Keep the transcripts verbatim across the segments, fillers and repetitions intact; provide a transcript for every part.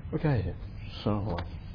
Okay, so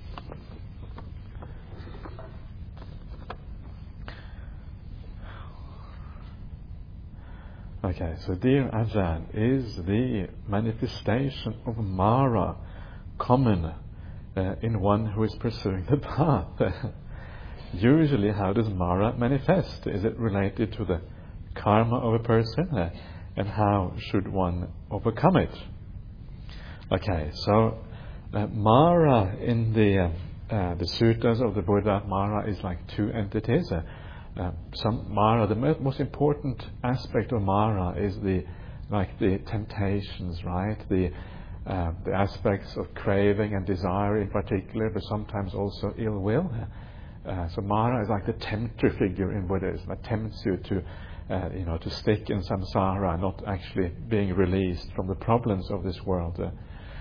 okay, so dear Ajahn, is the manifestation of Mara common uh, in one who is pursuing the path? Usually, how does Mara manifest? Is it related to the karma of a person, uh, and how should one overcome it? Okay, so uh, Mara in the uh, uh, the suttas of the Buddha, Mara is like two entities. Uh, uh, some Mara, the mo- most important aspect of Mara is the like the temptations, right? The uh, the aspects of craving and desire in particular, but sometimes also ill will. Uh, so Mara is like the tempter figure in Buddhism that tempts you to, uh, you know, to stick in samsara, not actually being released from the problems of this world. Uh,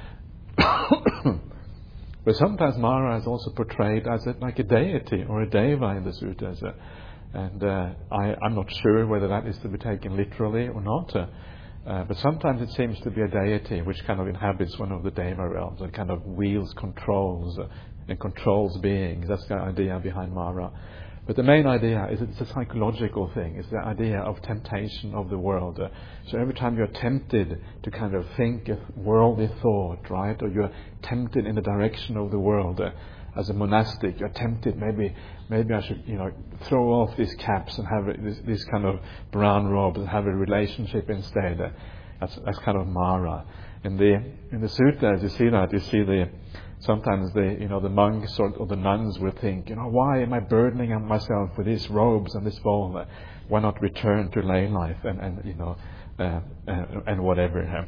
But sometimes Mara is also portrayed as a, like a deity or a deva in the suttas, uh, and uh, I, I'm not sure whether that is to be taken literally or not. Uh, uh, but sometimes it seems to be a deity which kind of inhabits one of the deva realms and kind of wields controls uh, and controls beings. That's the idea behind Mara. But the main idea is it's a psychological thing. It's the idea of temptation of the world. Uh, so every time you're tempted to kind of think a worldly thought, right, or you're tempted in the direction of the world, uh, as a monastic, you're tempted, maybe maybe I should, you know, throw off these caps and have a, this, this kind of brown robes and have a relationship instead. Uh, that's that's kind of Mara. In the in the suttas, you see that you see the. Sometimes the, you know, the monks or, or the nuns will think, you know, why am I burdening myself with these robes and this bowl? Uh, why not return to lay life and, and you know, uh, uh, and whatever.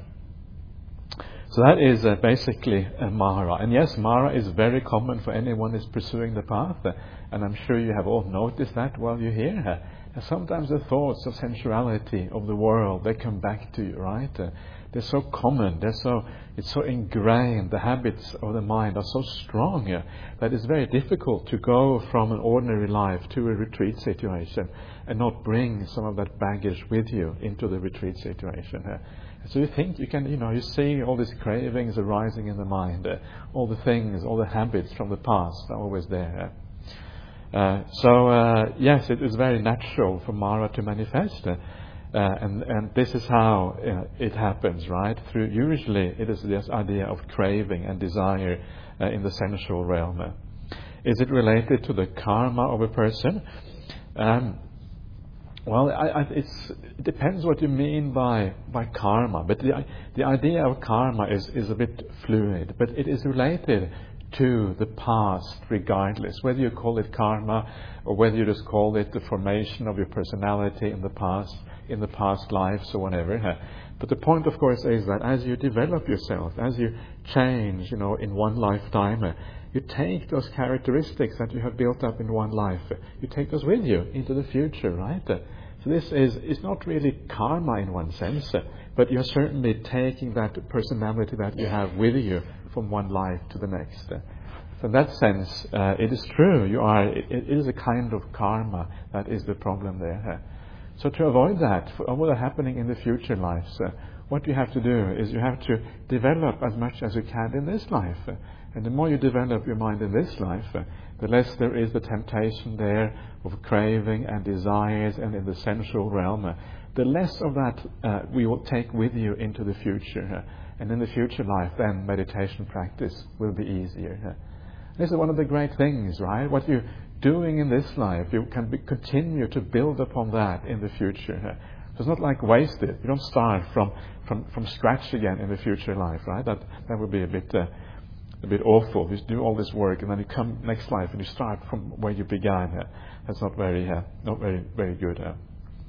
So that is uh, basically uh, Mara. And yes, Mara is very common for anyone who is pursuing the path. Uh, and I'm sure you have all noticed that while you're here. Uh, sometimes the thoughts of sensuality of the world, they come back to you, right? Uh, They're so common, they're so, it's so ingrained, the habits of the mind are so strong uh, that it's very difficult to go from an ordinary life to a retreat situation and not bring some of that baggage with you into the retreat situation. Uh, so you think you can, you know, you see all these cravings arising in the mind, uh, all the things, all the habits from the past are always there. Uh, so, uh, yes, it is very natural for Mara to manifest. Uh, Uh, and, and this is how uh, it happens, right? Through usually it is this idea of craving and desire uh, in the sensual realm. Uh, is it related to the karma of a person? Um, well, I, I, it's, it depends what you mean by by karma. But the the idea of karma is is a bit fluid. But it is related to the past, regardless whether you call it karma or whether you just call it the formation of your personality in the past. in the past lives or whatever. But the point, of course, is that as you develop yourself, as you change, you know, in one lifetime, you take those characteristics that you have built up in one life, you take those with you into the future, right? So this is, is not really karma in one sense, but you're certainly taking that personality that you have with you from one life to the next. So in that sense, uh, it is true, you are, it, it is a kind of karma that is the problem there. So to avoid that, for what are happening in the future lives, uh, what you have to do is you have to develop as much as you can in this life. Uh, and the more you develop your mind in this life, uh, the less there is the temptation there of craving and desires and in the sensual realm. Uh, the less of that uh, we will take with you into the future. Uh, and in the future life, then meditation practice will be easier. Uh, this is one of the great things, right? What you doing in this life, you can be, continue to build upon that in the future. So it's not like wasted. You don't start from, from, from scratch again in the future life, right? That that would be a bit uh, a bit awful. You do all this work and then you come next life and you start from where you began. Uh, that's not very uh, not very very good. Uh.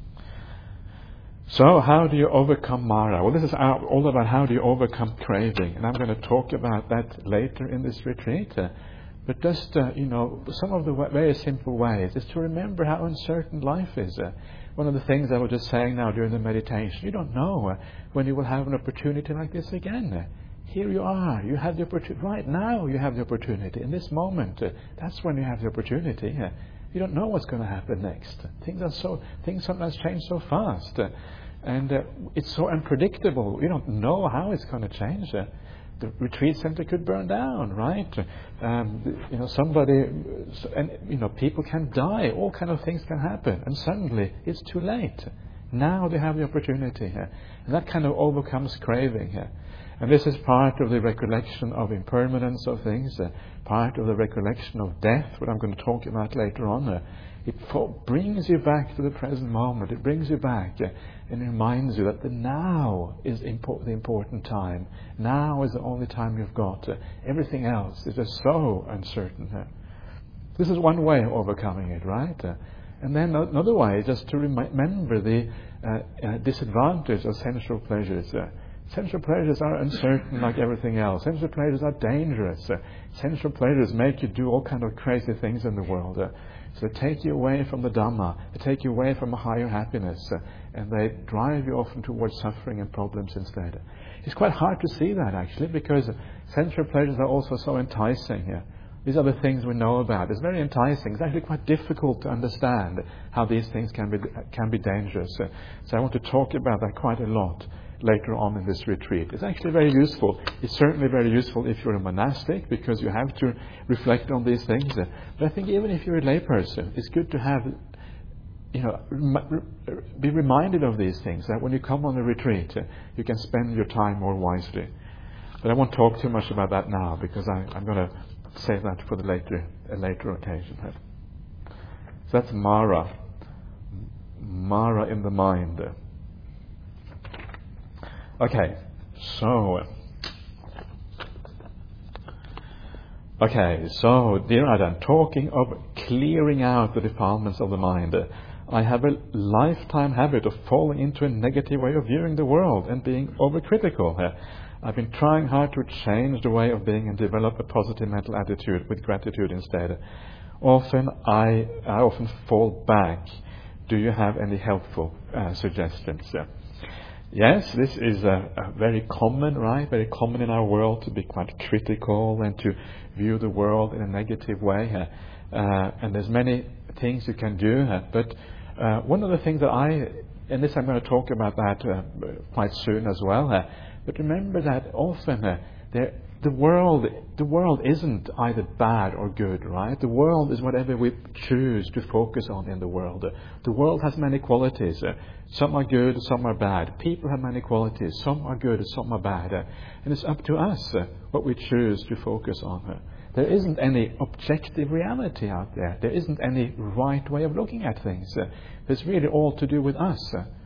So how do you overcome Mara? Well, this is all about how do you overcome craving, and I'm going to talk about that later in this retreat. Uh, But just, uh, you know, some of the w- very simple ways is to remember how uncertain life is. Uh, one of the things I was just saying now during the meditation, you don't know uh, when you will have an opportunity like this again. Uh, here you are, you have the opportunity, right now you have the opportunity. In this moment, uh, that's when you have the opportunity. Uh, you don't know what's going to happen next. Things are so, things sometimes change so fast. Uh, and uh, it's so unpredictable. You don't know how it's going to change. Uh, the retreat center could burn down, right? Um, you know, somebody, and you know, people can die. All kind of things can happen, and suddenly it's too late. Now they have the opportunity here, and that kind of overcomes craving here. And this is part of the recollection of impermanence of things, uh, part of the recollection of death, what I'm going to talk about later on. Uh, it fo- brings you back to the present moment. It brings you back uh, and reminds you that the now is impo- the important time. Now is the only time you've got. Uh, everything else is just so uncertain. Uh, this is one way of overcoming it, right? Uh, and then another way is just to remi- remember the uh, uh, disadvantage of sensual pleasures. Uh, Sensual pleasures are uncertain like everything else. Sensual pleasures are dangerous. Uh, sensual pleasures make you do all kind of crazy things in the world. Uh, so they take you away from the Dhamma. They take you away from a higher happiness. Uh, and they drive you often towards suffering and problems instead. It's quite hard to see that actually, because sensual pleasures are also so enticing. Uh, these are the things we know about. It's very enticing. It's actually quite difficult to understand how these things can be, can be dangerous. Uh, so I want to talk about that quite a lot later on in this retreat. It's actually very useful. It's certainly very useful if you're a monastic, because you have to reflect on these things. But I think even if you're a layperson, it's good to have, you know, be reminded of these things, that when you come on a retreat, you can spend your time more wisely. But I won't talk too much about that now, because I, I'm going to save that for the later, a later occasion. So that's Mara. Mara in the mind. Okay, so, okay, so, dear Ajahn, talking of clearing out the defilements of the mind, I have a lifetime habit of falling into a negative way of viewing the world and being overcritical. I've been trying hard to change the way of being and develop a positive mental attitude with gratitude instead. Often, I, I often fall back. Do you have any helpful uh, suggestions? Yes, this is a, a very common, right? Very common in our world to be quite critical and to view the world in a negative way. Uh, uh, and there's many things you can do. Uh, but uh, one of the things that I, and this I'm going to talk about that uh, quite soon as well. Uh, but remember that often uh, there. The world, the world isn't either bad or good, right? The world is whatever we choose to focus on in the world. The world has many qualities. Some are good, some are bad. People have many qualities. Some are good, some are bad. And it's up to us what we choose to focus on. There isn't any objective reality out there. There isn't any right way of looking at things. It's really all to do with us.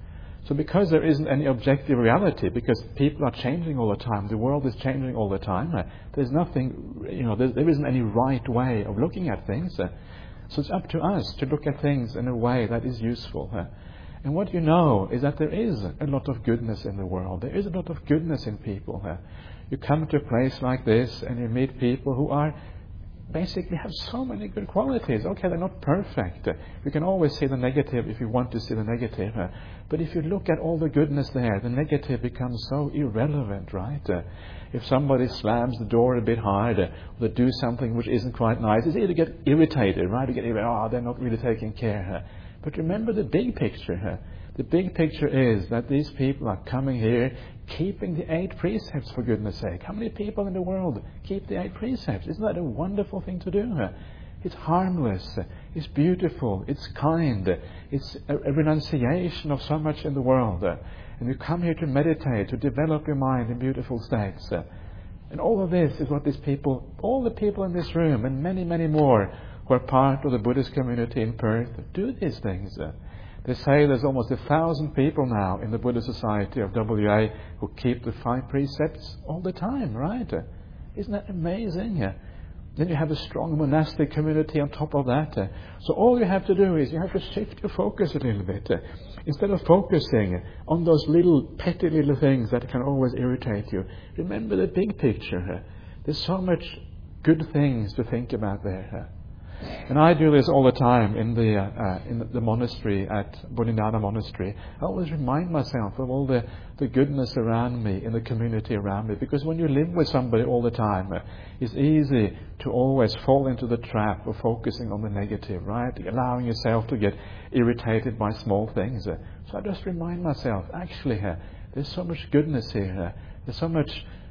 So because there isn't any objective reality, because people are changing all the time, the world is changing all the time, uh, there's nothing, you know, there, there isn't any right way of looking at things. Uh, so it's up to us to look at things in a way that is useful. Uh, and what you know is that there is a lot of goodness in the world. There is a lot of goodness in people. Uh, you come to a place like this and you meet people who are basically have so many good qualities. Okay, they're not perfect. You can always see the negative if you want to see the negative. But if you look at all the goodness there, the negative becomes so irrelevant, right? If somebody slams the door a bit hard, or they do something which isn't quite nice, it's either to get irritated, right? To get irritated, oh, they're not really taking care. But remember the big picture. The big picture is that these people are coming here keeping the eight precepts, for goodness sake. How many people in the world keep the eight precepts? Isn't that a wonderful thing to do? It's harmless, it's beautiful, it's kind, it's a, a renunciation of so much in the world. And you come here to meditate, to develop your mind in beautiful states. And all of this is what these people, all the people in this room, and many, many more who are part of the Buddhist community in Perth, do these things. They say there's almost a thousand people now in the Buddhist Society of W A who keep the five precepts all the time, right? Isn't that amazing? Then you have a strong monastic community on top of that. So all you have to do is you have to shift your focus a little bit. Instead of focusing on those little petty little things that can always irritate you, remember the big picture. There's so much good things to think about there. And I do this all the time in the uh, uh, in the monastery at Bodhidharma Monastery. I always remind myself of all the, the goodness around me, in the community around me. Because when you live with somebody all the time, uh, it's easy to always fall into the trap of focusing on the negative, right? Allowing yourself to get irritated by small things. Uh, so I just remind myself, actually, uh, there's so much goodness here. Uh, there's so much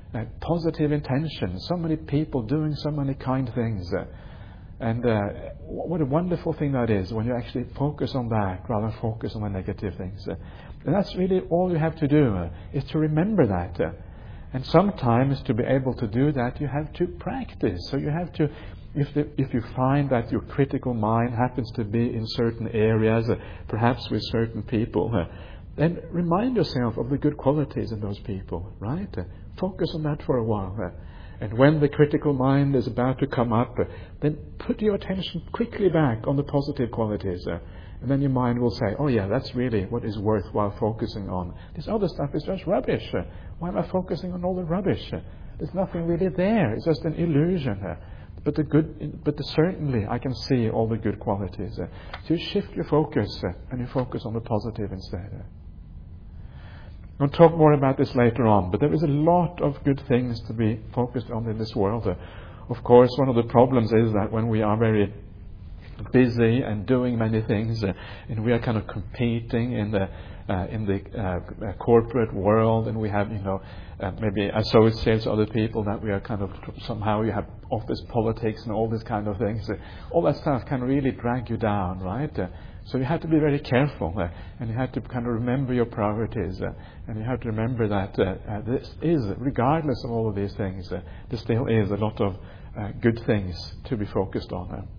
uh, positive intentions, so many people doing so many kind things. Uh, and uh, what a wonderful thing that is when you actually focus on that rather than focus on the negative things. Uh, and that's really all you have to do, uh, is to remember that. Uh, and sometimes to be able to do that, you have to practice. So you have to, if the, if you find that your critical mind happens to be in certain areas, uh, perhaps with certain people, uh, then remind yourself of the good qualities in those people, right? Uh, focus on that for a while. Uh, and when the critical mind is about to come up, uh, then put your attention quickly back on the positive qualities. Uh, and then your mind will say, oh yeah, that's really what is worthwhile focusing on. This other stuff is just rubbish. Uh, why am I focusing on all the rubbish? Uh, there's nothing really there. It's just an illusion. Uh, but the good, but the, certainly I can see all the good qualities. Uh, so you shift your focus uh, and you focus on the positive instead. Uh. We'll talk more about this later on, but there is a lot of good things to be focused on in this world. Uh, of course, one of the problems is that when we are very busy and doing many things, uh, and we are kind of competing in the uh, in the uh, uh, corporate world, and we have, you know, uh, maybe associates other people that we are kind of somehow you have office politics and all these kind of things. Uh, all that stuff can really drag you down, right? Uh, So you have to be very careful, uh, and you have to kind of remember your priorities, uh, and you have to remember that uh, uh, this is, regardless of all of these things, uh, there still is a lot of uh, good things to be focused on. Uh.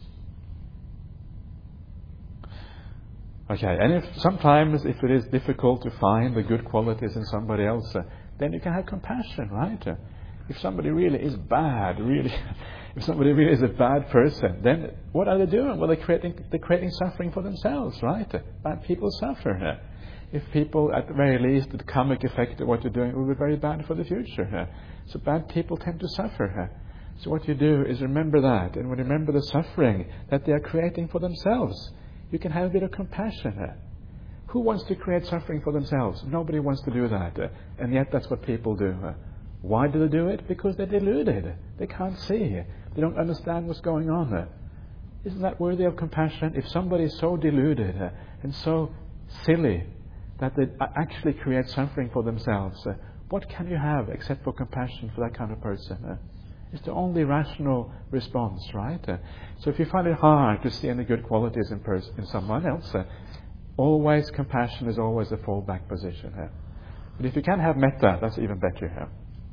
Okay, and if sometimes if it is difficult to find the good qualities in somebody else, uh, then you can have compassion, right? Uh, if somebody really is bad, really. If somebody really is a bad person, then what are they doing? Well, they're creating, they're creating suffering for themselves, right? Bad people suffer. If people, at the very least, the comic effect of what you're doing will be very bad for the future. So bad people tend to suffer. So what you do is remember that, and when you remember the suffering that they are creating for themselves, you can have a bit of compassion. Who wants to create suffering for themselves? Nobody wants to do that. And yet that's what people do. Why do they do it? Because they're deluded. They can't see. They don't understand what's going on. Isn't that worthy of compassion? If somebody is so deluded and so silly that they actually create suffering for themselves, what can you have except for compassion for that kind of person? It's the only rational response, right? So if you find it hard to see any good qualities in, pers- in someone else, always compassion is always a fallback position. But if you can have metta, that's even better.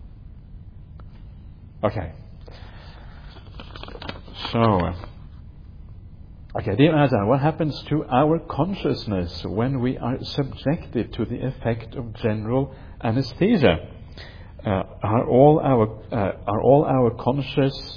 Okay. So, okay, dear Ajahn, what happens to our consciousness when we are subjected to the effect of general anesthesia? Uh, are all our uh, are all our conscious,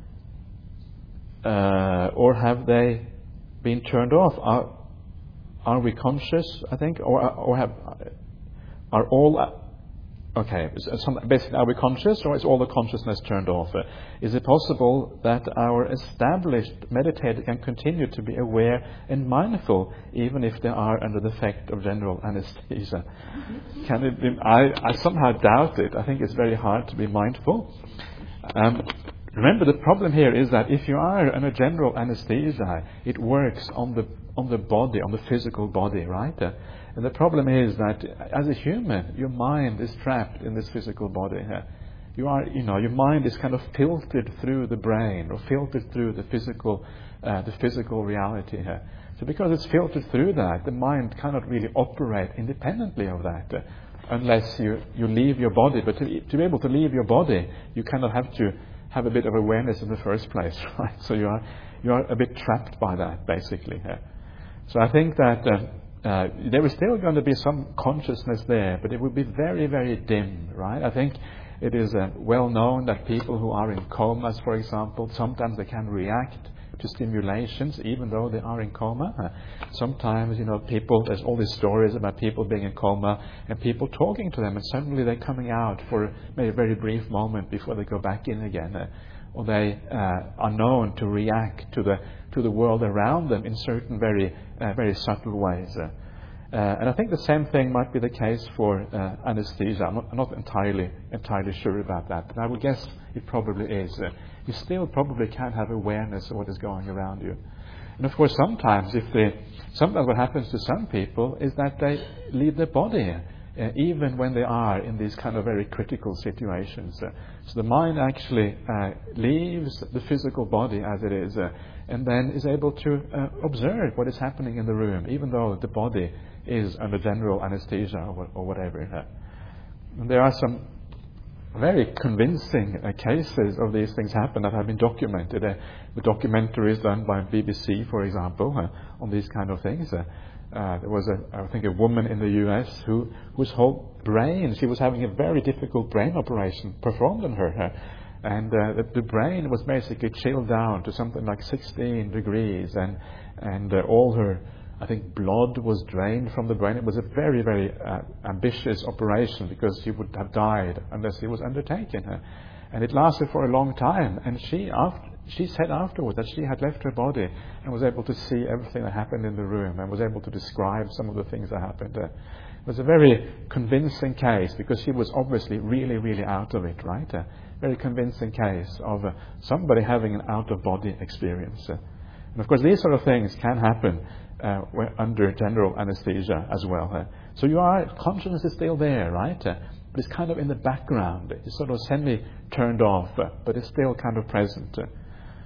uh, or have they been turned off? Are are we conscious? I think, or or have are all uh, Okay, some, basically, are we conscious, or is all the consciousness turned off? Uh, is it possible that our established meditator can continue to be aware and mindful, even if they are under the effect of general anesthesia? Can it be? I, I somehow doubt it. I think it's very hard to be mindful. Um, remember, the problem here is that if you are under general anesthesia, it works on the on the body, on the physical body, right? Uh, And the problem is that as a human, your mind is trapped in this physical body. You are, you know, your mind is kind of filtered through the brain or filtered through the physical, uh, the physical reality here. So because it's filtered through that, the mind cannot really operate independently of that, uh, unless you, you leave your body. But to, to be able to leave your body, you kind of have to have a bit of awareness in the first place, right? So you are you are a bit trapped by that, basically. Uh. So I think that. Uh, Uh, there is still going to be some consciousness there, but it will be very, very dim, right? I think it is uh, well known that people who are in comas, for example, sometimes they can react to stimulations even though they are in coma. Uh, sometimes, you know, people, there's all these stories about people being in coma and people talking to them, and suddenly they're coming out for maybe a very brief moment before they go back in again. Uh, or they uh, are known to react to the to the world around them in certain very uh, very subtle ways. Uh, uh, and I think the same thing might be the case for uh, anesthesia. I'm not, I'm not entirely entirely sure about that, but I would guess it probably is. Uh, you still probably can have awareness of what is going around you. And of course, sometimes if they, sometimes what happens to some people is that they leave their body. uh, even when they are in these kind of very critical situations. Uh, so the mind actually uh, leaves the physical body as it is, uh, and then is able to uh, observe what is happening in the room, even though the body is under general anesthesia or, or whatever. Uh, and there are some very convincing uh, cases of these things happen that have been documented. Uh, the documentaries done by B B C, for example, uh, on these kind of things. Uh, uh, there was, a, I think, a woman in the U S who whose whole brain, she was having a very difficult brain operation performed on her. Uh, and uh, the, the brain was basically chilled down to something like sixteen degrees, and, and uh, all her, I think, blood was drained from the brain. It was a very, very uh, ambitious operation, because she would have died unless it was undertaken. Uh, and it lasted for a long time. And she, after, she said afterwards that she had left her body and was able to see everything that happened in the room, and was able to describe some of the things that happened. Uh, it was a very convincing case, because she was obviously really, really out of it, right? A very convincing case of uh, somebody having an out-of-body experience. Uh, and of course, these sort of things can happen Uh, we're under general anesthesia as well. Uh, so you are, consciousness is still there, right? Uh, but it's kind of in the background. It's sort of semi-turned off, uh, but it's still kind of present. Uh,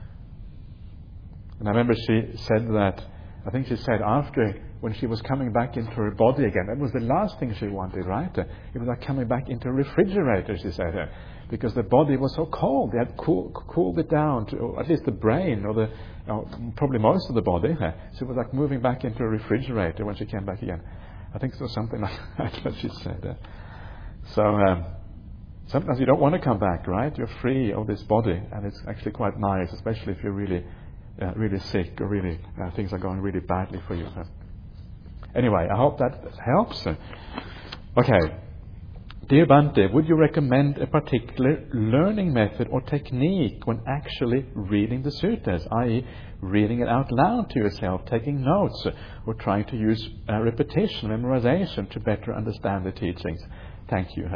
and I remember she said that, I think she said after, when she was coming back into her body again, that was the last thing she wanted, right? Uh, it was like coming back into a refrigerator, she said, uh, because the body was so cold. They had cool, cooled it down to, or at least the brain, or the Oh, probably most of the body. Uh, so it was like moving back into a refrigerator when she came back again. I think it was something like that what she said. Uh, so um, sometimes you don't want to come back, right? You're free of this body, and it's actually quite nice, especially if you're really, uh, really sick, or really uh, things are going really badly for you. Uh, anyway, I hope that helps. Uh, okay. Dear Bhante, would you recommend a particular learning method or technique when actually reading the suttas, that is reading it out loud to yourself, taking notes, or trying to use uh, repetition, memorization to better understand the teachings? Thank you.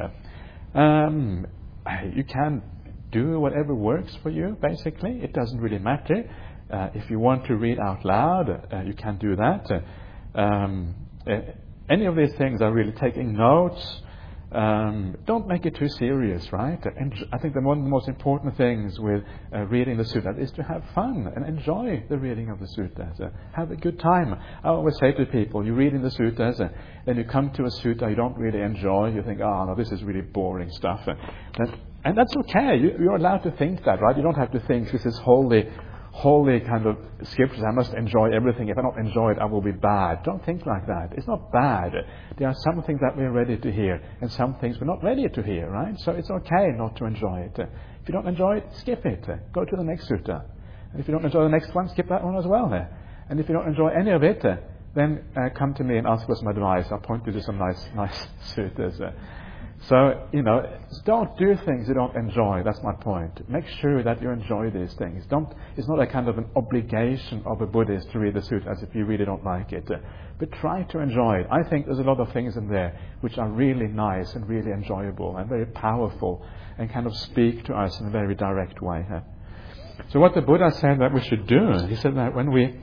Um, you can do whatever works for you, basically. It doesn't really matter. Uh, if you want to read out loud, uh, you can do that. Uh, um, uh, any of these things are really taking notes. Um, don't make it too serious, right? And I think that one of the most important things with uh, reading the suttas is to have fun and enjoy the reading of the suttas. Uh, have a good time. I always say to people, you read in the suttas, uh, then you come to a sutta you don't really enjoy. You think, oh, no, this is really boring stuff. Uh, that, and that's okay. You, you're allowed to think that, right? You don't have to think this is holy, holy kind of scriptures. I must enjoy everything. If I don't enjoy it, I will be bad. Don't think like that. It's not bad. There are some things that we're ready to hear, and some things we're not ready to hear, right? So it's okay not to enjoy it. If you don't enjoy it, skip it. Go to the next sutta. And if you don't enjoy the next one, skip that one as well. And if you don't enjoy any of it, then uh, come to me and ask for some advice. I'll point you to some nice, nice suttas. So, you know, don't do things you don't enjoy. That's my point. Make sure that you enjoy these things. Don't. It's not a kind of an obligation of a Buddhist to read the suttas if you really don't like it. But try to enjoy it. I think there's a lot of things in there which are really nice and really enjoyable and very powerful and kind of speak to us in a very direct way. So what the Buddha said that we should do, he said that when we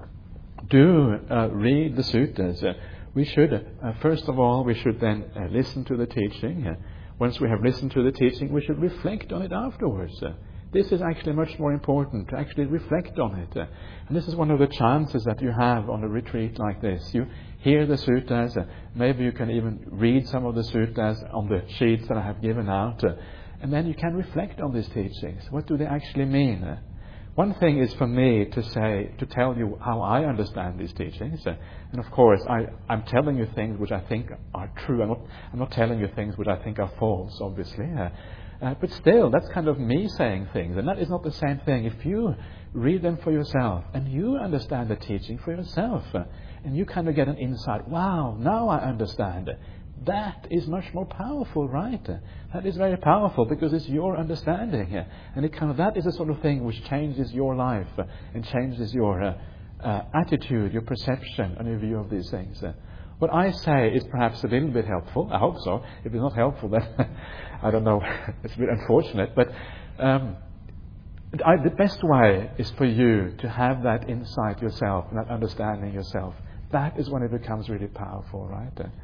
do uh, read the suttas, uh, we should, uh, first of all, we should then uh, listen to the teaching. Uh, once we have listened to the teaching, we should reflect on it afterwards. Uh, this is actually much more important, to actually reflect on it. Uh, and this is one of the chances that you have on a retreat like this. You hear the suttas, uh, maybe you can even read some of the suttas on the sheets that I have given out, uh, and then you can reflect on these teachings. What do they actually mean? Uh, One thing is for me to say, to tell you how I understand these teachings. Uh, and of course, I, I'm telling you things which I think are true. I'm not, I'm not telling you things which I think are false, obviously. Uh, uh, but still, that's kind of me saying things. And that is not the same thing. If you read them for yourself and you understand the teaching for yourself, uh, and you kind of get an insight, wow, now I understand. That is much more powerful, right? That is very powerful because it's your understanding. And it kind of, that is the sort of thing which changes your life and changes your uh, uh, attitude, your perception and your view of these things. What I say is perhaps a little bit helpful. I hope so. If it's not helpful, then I don't know. It's a bit unfortunate. But um, I, the best way is for you to have that insight yourself, that understanding yourself. That is when it becomes really powerful, right?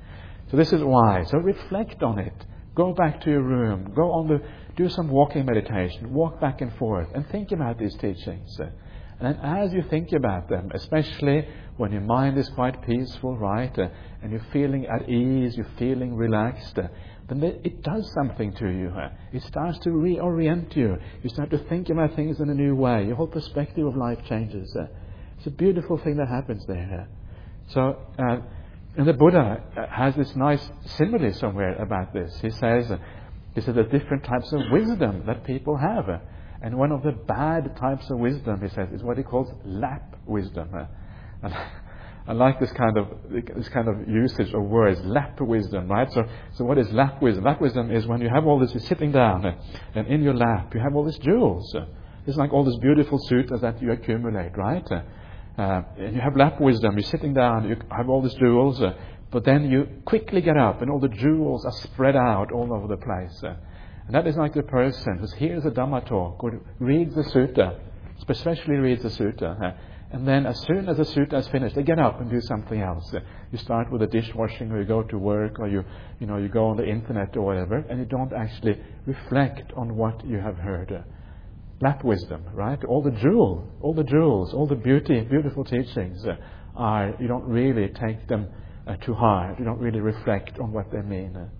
So this is why. So reflect on it. Go back to your room. Go on the, do some walking meditation. Walk back and forth and think about these teachings. And as you think about them, especially when your mind is quite peaceful, right, uh, and you're feeling at ease, you're feeling relaxed, uh, then it does something to you. Uh, it starts to reorient you. You start to think about things in a new way. Your whole perspective of life changes. Uh, it's a beautiful thing that happens there. Uh. So, uh, and the Buddha has this nice simile somewhere about this. He says, uh, he says there's different types of wisdom that people have. Uh, And one of the bad types of wisdom, he says, is what he calls lap wisdom. Uh, and I like this kind of this kind of usage of words, lap wisdom, right? So, so what is lap wisdom? Lap wisdom is when you have all this, you're sitting down, uh, and in your lap you have all these jewels. Uh, it's like all these beautiful suitors that you accumulate, right? Uh, uh, and you have lap wisdom. You're sitting down, you have all these jewels, uh, but then you quickly get up, and all the jewels are spread out all over the place. Uh, And that is like the person who hears a Dhamma talk or reads the sutta, especially reads the sutta, uh, and then as soon as the sutta is finished, they get up and do something else. Uh, you start with the dishwashing, or you go to work, or you, you know, you go on the internet or whatever, and you don't actually reflect on what you have heard. Uh, lap wisdom, right? All the jewel, all the jewels, all the beauty, beautiful teachings uh, are. You don't really take them uh, to heart. You don't really reflect on what they mean. Uh,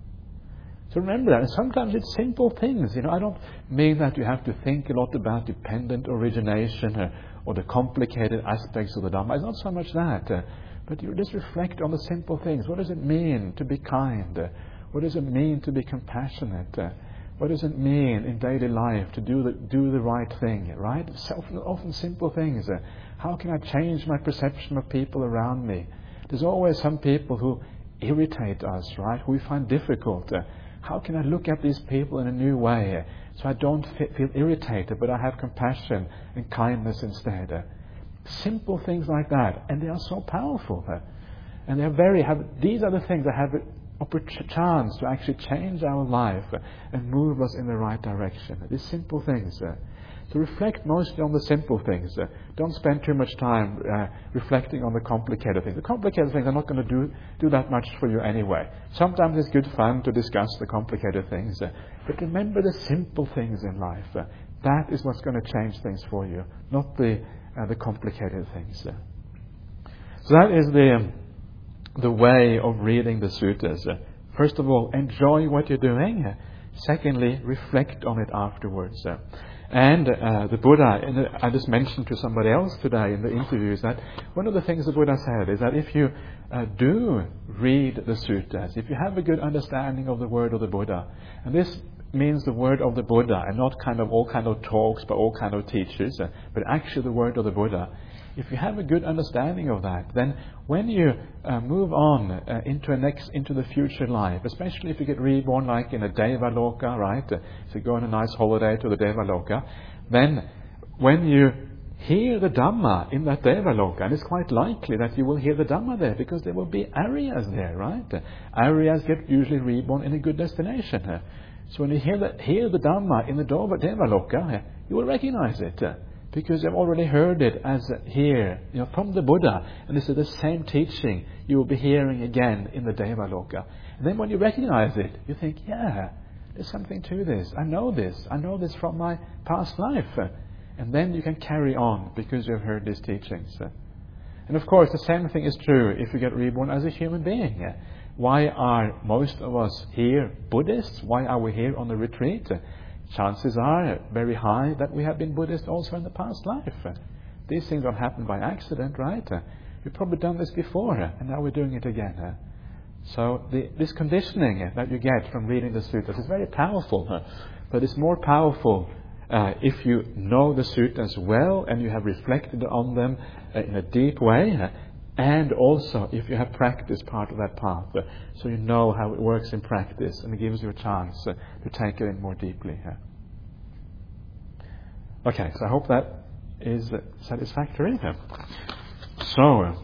So remember that. And sometimes it's simple things. You know, I don't mean that you have to think a lot about dependent origination or, or the complicated aspects of the Dhamma. It's not so much that. Uh, but you just reflect on the simple things. What does it mean to be kind? Uh, what does it mean to be compassionate? Uh, what does it mean in daily life to do the, do the right thing? Right? It's often, often simple things. Uh, how can I change my perception of people around me? There's always some people who irritate us, right? Who we find difficult. Uh, How can I look at these people in a new way so I don't feel irritated, but I have compassion and kindness instead? Simple things like that, and they are so powerful. And they are very have these are the things that have a chance to actually change our life and move us in the right direction. These simple things. So reflect mostly on the simple things. Uh, don't spend too much time uh, reflecting on the complicated things. The complicated things are not going to do, do that much for you anyway. Sometimes it's good fun to discuss the complicated things. Uh, but remember the simple things in life. Uh, that is what's going to change things for you, not the uh, the complicated things. Uh. So that is the, um, the way of reading the suttas. Uh, first of all, enjoy what you're doing. Uh, secondly, reflect on it afterwards. Uh. And uh, the Buddha, and I just mentioned to somebody else today in the interview, is that one of the things the Buddha said is that if you uh, do read the suttas, if you have a good understanding of the word of the Buddha, and this means the word of the Buddha, and not kind of all kind of talks by all kind of teachers, uh, but actually the word of the Buddha. If you have a good understanding of that, then when you uh, move on uh, into a next, into the future life, especially if you get reborn like in a Devaloka, right? Uh, so you go on a nice holiday to the Devaloka, then when you hear the Dhamma in that Devaloka, and it's quite likely that you will hear the Dhamma there, because there will be Aryas there, right? Uh, Aryas get usually reborn in a good destination. Uh, so when you hear the, hear the Dhamma in the Devaloka, uh, you will recognize it. Uh, Because you've already heard it as here, you know, from the Buddha, and this is the same teaching you will be hearing again in the Devaloka. And then when you recognize it, you think, yeah, there's something to this. I know this. I know this from my past life. And then you can carry on because you've heard these teachings. And of course, the same thing is true if you get reborn as a human being. Why are most of us here Buddhists? Why are we here on the retreat? Chances are very high that we have been Buddhists also in the past life. These things don't happen by accident, right? We've probably done this before, and now we're doing it again. So the, this conditioning that you get from reading the suttas is very powerful, but it's more powerful uh, if you know the suttas well and you have reflected on them uh, in a deep way, and also if you have practiced part of that path, uh, so you know how it works in practice, and it gives you a chance uh, to take it in more deeply. Uh. Okay, so I hope that is uh, satisfactory. Uh. So, uh,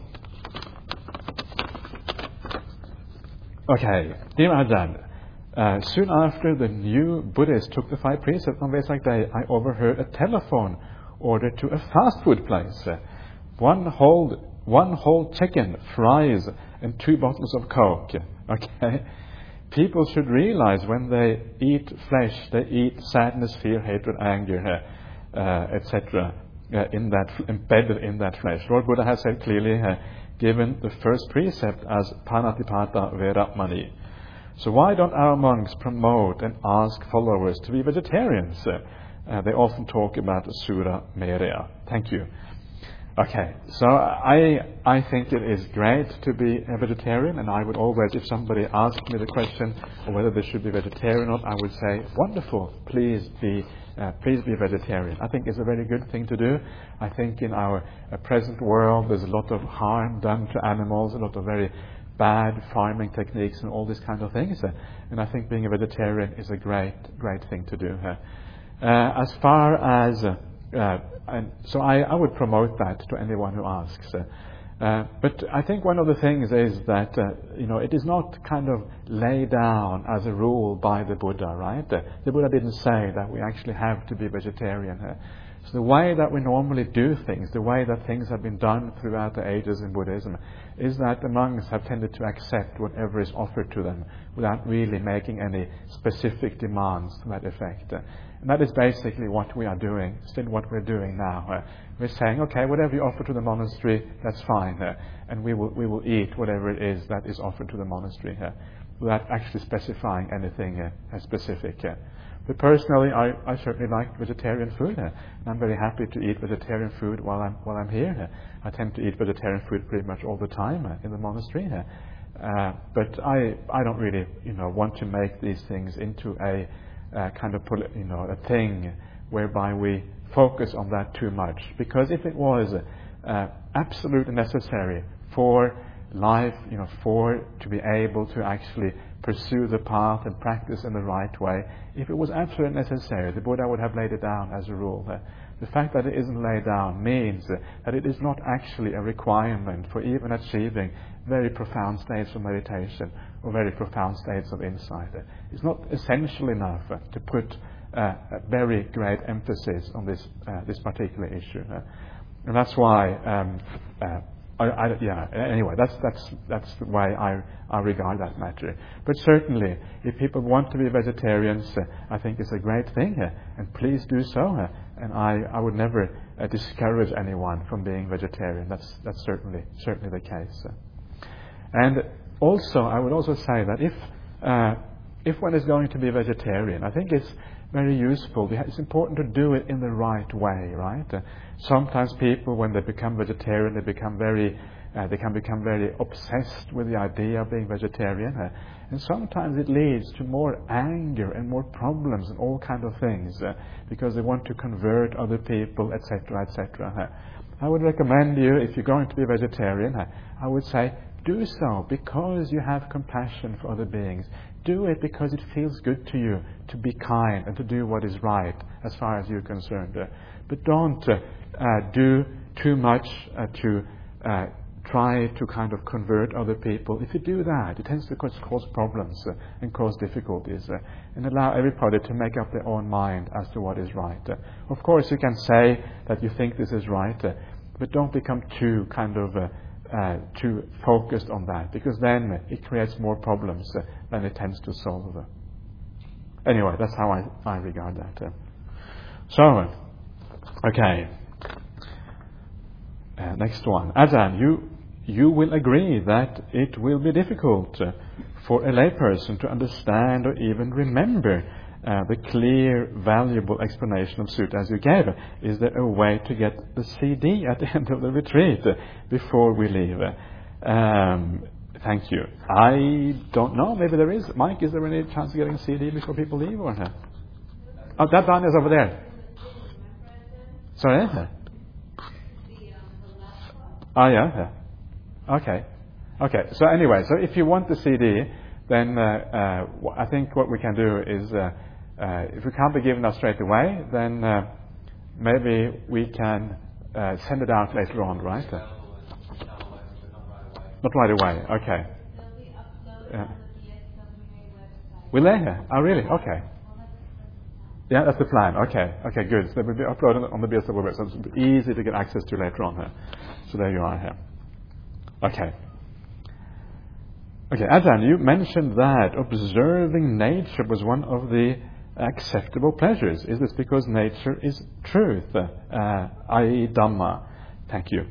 okay, dear Ajahn, uh, soon after the new Buddhists took the five precepts on Vesak Day, I overheard a telephone order to a fast food place. Uh, one whole one whole chicken, fries, and two bottles of Coke. Okay? People should realize when they eat flesh, they eat sadness, fear, hatred, anger, uh, et cetera, uh, in that, embedded in that flesh. Lord Buddha has said clearly, uh, given the first precept as Panatipata Veramani. So why don't our monks promote and ask followers to be vegetarians? Uh, they often talk about Sura Meria. Thank you. Okay, so I I think it is great to be a vegetarian, and I would always, if somebody asked me the question of whether they should be vegetarian or not, I would say, wonderful, please be uh, please be vegetarian. I think it's a very good thing to do. I think in our uh, present world there's a lot of harm done to animals, a lot of very bad farming techniques and all these kind of things. Uh, and I think being a vegetarian is a great, great thing to do. Uh, uh, as far as, uh, uh, and so I, I would promote that to anyone who asks. Uh, uh, but I think one of the things is that, uh, you know, it is not kind of laid down as a rule by the Buddha, right? Uh, the Buddha didn't say that we actually have to be vegetarian. Uh, So the way that we normally do things, the way that things have been done throughout the ages in Buddhism, is that the monks have tended to accept whatever is offered to them without really making any specific demands to that effect. Uh, and that is basically what we are doing, still what we're doing now. Uh, we're saying, okay, whatever you offer to the monastery, that's fine, uh, and we will we will eat whatever it is that is offered to the monastery, uh, without actually specifying anything uh, specific. Uh. But personally, I, I certainly like vegetarian food, uh, and I'm very happy to eat vegetarian food while I'm while I'm here. Uh, I tend to eat vegetarian food pretty much all the time uh, in the monastery. Uh, uh, but I I don't really you know want to make these things into a uh, kind of you know a thing whereby we focus on that too much. Because if it was uh, absolutely necessary for life, you know, for to be able to actually pursue the path and practice in the right way, if it was absolutely necessary, the Buddha would have laid it down as a rule. Uh, the fact that it isn't laid down means uh, that it is not actually a requirement for even achieving very profound states of meditation or very profound states of insight. Uh, it's not essential enough uh, to put uh, a very great emphasis on this uh, this particular issue. Uh, and that's why um, uh, I, I, yeah. Anyway, that's that's that's the way I, I regard that matter. But certainly, if people want to be vegetarians, uh, I think it's a great thing, uh, and please do so. Uh, and I, I would never uh, discourage anyone from being vegetarian. That's that's certainly certainly the case. Uh. And also, I would also say that if uh, if one is going to be vegetarian, I think it's very useful. It's important to do it in the right way, right? Uh, sometimes people, when they become vegetarian, they become very, uh, they can become very obsessed with the idea of being vegetarian, uh, and sometimes it leads to more anger and more problems and all kinds of things uh, because they want to convert other people, et cetera, et cetera. Uh, I would recommend you, if you're going to be vegetarian, uh, I would say do so because you have compassion for other beings. Do it because it feels good to you to be kind and to do what is right as far as you're concerned. Uh, but don't uh, uh, do too much uh, to uh, try to kind of convert other people. If you do that, it tends to cause, cause problems uh, and cause difficulties uh, and allow everybody to make up their own mind as to what is right. Uh, of course, you can say that you think this is right, uh, but don't become too kind of uh, Uh, too focused on that, because then it creates more problems uh, than it tends to solve. Uh. Anyway, that's how I, I regard that. Uh. So, uh, okay. Uh, next one. Ajahn, you, you will agree that it will be difficult uh, for a layperson to understand or even remember Uh, the clear, valuable explanation of Sutta as you gave. Is there a way to get the C D at the end of the retreat uh, before we leave? Um, thank you. I don't know. Maybe there is. Mike, is there any chance of getting a C D before people leave or not? Oh, that one is over there. Sorry? Oh, yeah. yeah. Okay. Okay. So anyway, so if you want the C D, then uh, uh, I think what we can do is uh, Uh, if we can't be given that straight away, then uh, maybe we can uh, send it out later on, right? Uh, not right away, okay. Yeah. Will they? Oh, really? Okay. Yeah, that's the plan. Okay, okay, good. So they will be uploaded on the B S W website, so it'll be easy to get access to later on here. So there you are here. Okay. Okay, Ajahn, you mentioned that observing nature was one of the acceptable pleasures. Is this because nature is truth, uh, that is. Dhamma? Thank you.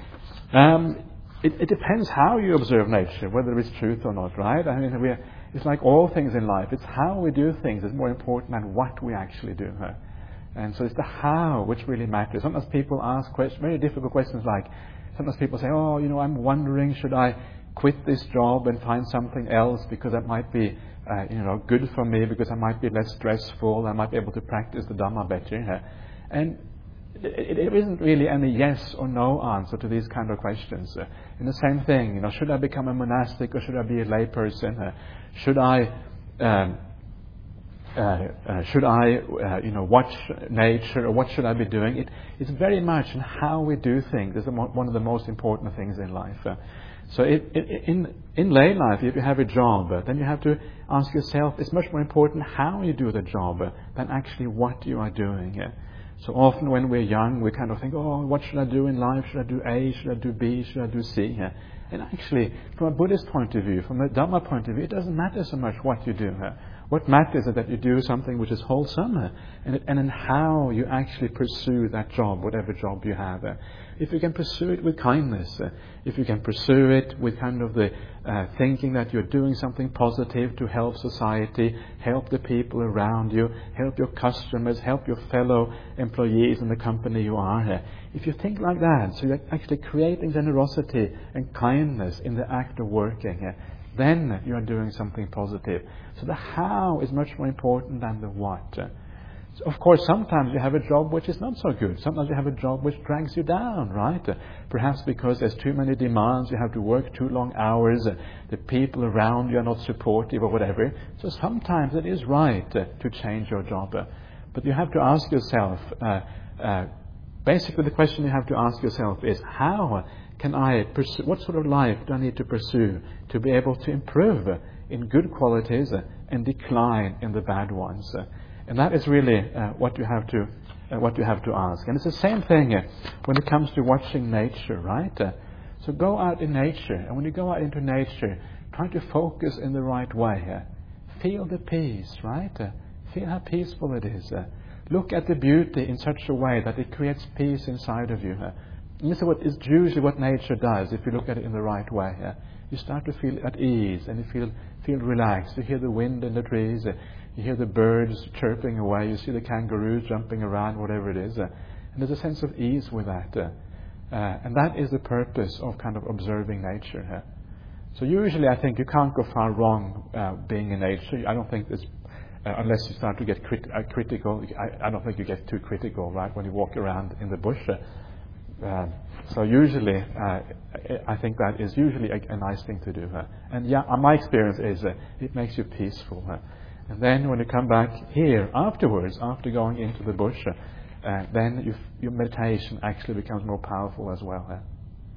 Um, it, it depends how you observe nature, whether it's truth or not, right? I mean, we are, it's like all things in life. It's how we do things is more important than what we actually do. Huh? And so it's the how which really matters. Sometimes people ask questions, very difficult questions like, sometimes people say, oh, you know, I'm wondering, should I quit this job and find something else because that might be, uh, you know, good for me, because I might be less stressful, I might be able to practice the Dhamma better. Huh? And it, it isn't really any yes or no answer to these kind of questions. Uh, in the same thing, you know, should I become a monastic or should I be a lay person? Uh, should I... Um, Uh, uh, should I, uh, you know, watch nature, or what should I be doing? It, it's very much in how we do things. It's one of the most important things in life. Uh, so it, it, in in lay life, if you have a job, uh, then you have to ask yourself, it's much more important how you do the job uh, than actually what you are doing. Uh, so often when we're young, we kind of think, oh, what should I do in life? Should I do A? Should I do B? Should I do C? Uh, and actually, from a Buddhist point of view, from a Dhamma point of view, it doesn't matter so much what you do. Uh, What matters is that you do something which is wholesome, and, and in how you actually pursue that job, whatever job you have. If you can pursue it with kindness, if you can pursue it with kind of the uh, thinking that you're doing something positive to help society, help the people around you, help your customers, help your fellow employees in the company you are. If you think like that, so you're actually creating generosity and kindness in the act of working, then you are doing something positive. So the how is much more important than the what. So of course, sometimes you have a job which is not so good. Sometimes you have a job which drags you down, right? Perhaps because there's too many demands, you have to work too long hours, the people around you are not supportive or whatever. So sometimes it is right to change your job. But you have to ask yourself, uh, uh, basically the question you have to ask yourself is, how can I pursue, what sort of life do I need to pursue to be able to improve in good qualities and decline in the bad ones? And that is really uh, what you have to uh, what you have to ask. And it's the same thing uh, when it comes to watching nature, right? Uh, so go out in nature, and when you go out into nature, try to focus in the right way. Uh, feel the peace, right? Uh, feel how peaceful it is. Uh, look at the beauty in such a way that it creates peace inside of you. Uh, And this is what is usually what nature does if you look at it in the right way. Yeah? You start to feel at ease and you feel feel relaxed. You hear the wind in the trees, uh, you hear the birds chirping away, you see the kangaroos jumping around, whatever it is. Uh, and there's a sense of ease with that. Uh, uh, and that is the purpose of kind of observing nature. Uh. So usually I think you can't go far wrong uh, being in nature. I don't think there's, uh, unless you start to get crit- uh, critical, I, I don't think you get too critical, right, when you walk around in the bush. Uh, Uh, so usually, uh, I think that is usually a, a nice thing to do. Uh, and yeah, my experience is uh, it makes you peaceful. Uh, and then when you come back here afterwards, after going into the bush, uh, uh, then you, your meditation actually becomes more powerful as well. Uh.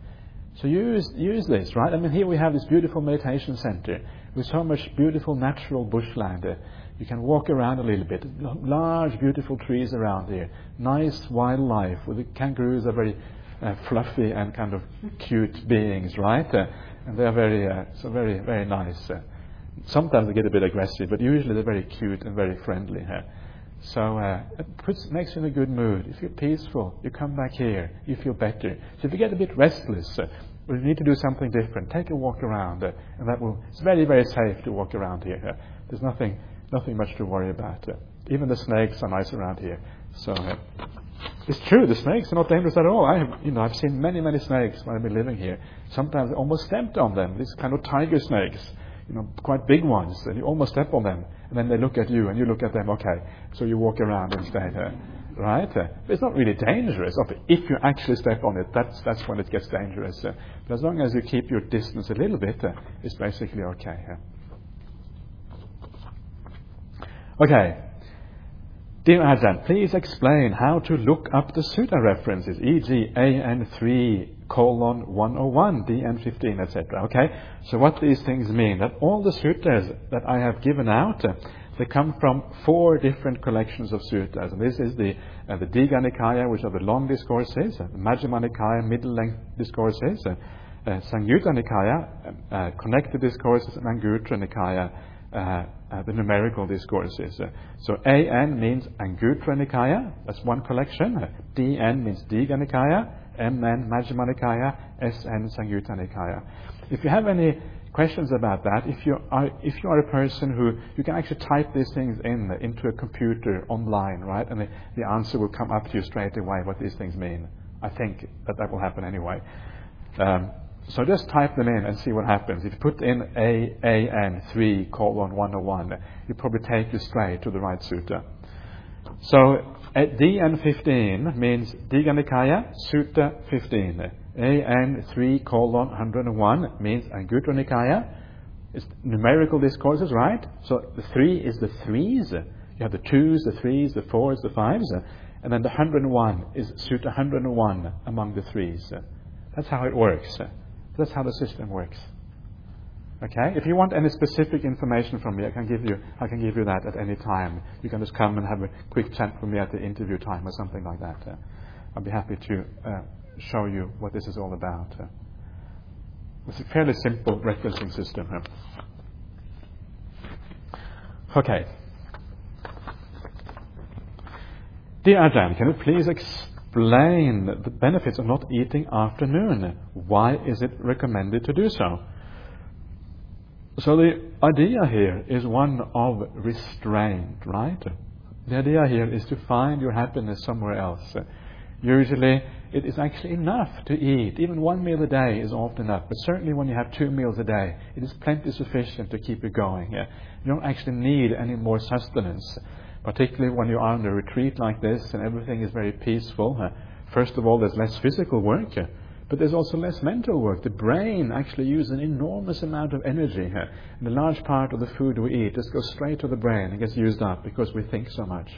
So use use this, right? I mean, here we have this beautiful meditation center with so much beautiful natural bushland. Uh, You can walk around a little bit. Large, beautiful trees around here. Nice wildlife. Well, the kangaroos are very uh, fluffy and kind of cute beings, right? Uh, and they are very, uh, so very, very nice. Uh, sometimes they get a bit aggressive, but usually they're very cute and very friendly. Uh, so uh, it puts, makes you in a good mood. You feel peaceful. You come back here. You feel better. So if you get a bit restless, uh, or you need to do something different, take a walk around, uh, and that will. It's very, very safe to walk around here. Uh, there's nothing. Nothing much to worry about. Uh, even the snakes are nice around here. So uh, it's true, the snakes are not dangerous at all. I have, you know, I've seen many, many snakes when I've been living here. Sometimes I almost stepped on them. These kind of tiger snakes, you know, quite big ones, and you almost step on them, and then they look at you, and you look at them. Okay, so you walk around instead, uh, right? Uh, but it's not really dangerous. If you actually step on it, that's that's when it gets dangerous. Uh, but as long as you keep your distance a little bit, uh, it's basically okay. Uh. Okay. Dear Ajahn, please explain how to look up the sutta references, for example A N three colon one oh one, D N fifteen, et cetera. Okay? So what these things mean, that all the suttas that I have given out, uh, they come from four different collections of suttas. And this is the uh, the Digha Nikaya, which are the long discourses, uh, the Majjhima Nikaya, middle-length discourses, uh, uh, Samyutta Nikaya, uh, connected discourses, and Anguttara Nikaya, uh, uh, the numerical discourses. Uh, so A N means Anguttara Nikaya, that's one collection. Uh, D N means Digha Nikaya, M N Majjhima Nikaya, S N Samyutta Nikaya. If you have any questions about that, if you are if you are a person who you can actually type these things in into a computer online, right, and the, the answer will come up to you straight away what these things mean. I think that that will happen anyway. Um, so just type them in and see what happens. If you put in A A N three colon one oh one, it'll probably take you straight to the right sutta. So uh, D N fifteen means Digha Nikaya, Sutta fifteen. A N three colon one hundred one means Anguttara Nikaya. It's numerical discourses, right? So the three is the threes. You have the twos, the threes, the fours, the fives. And then the one hundred one is Sutta one hundred one among the threes. That's how it works. That's how the system works. Okay? If you want any specific information from me, I can give you I can give you that at any time. You can just come and have a quick chat with me at the interview time or something like that. Uh, I'll be happy to uh, show you what this is all about. Uh, it's a fairly simple referencing system. Uh. Okay. Dear Ajahn, can you please explain the benefits of not eating after noon? Why is it recommended to do so? So the idea here is one of restraint, right? The idea here is to find your happiness somewhere else. Usually it is actually enough to eat. Even one meal a day is often enough. But certainly when you have two meals a day, it is plenty sufficient to keep you going. You don't actually need any more sustenance. Particularly when you are on a retreat like this and everything is very peaceful. First of all, there's less physical work. But there's also less mental work. The brain actually uses an enormous amount of energy. And a large part of the food we eat just goes straight to the brain and gets used up because we think so much.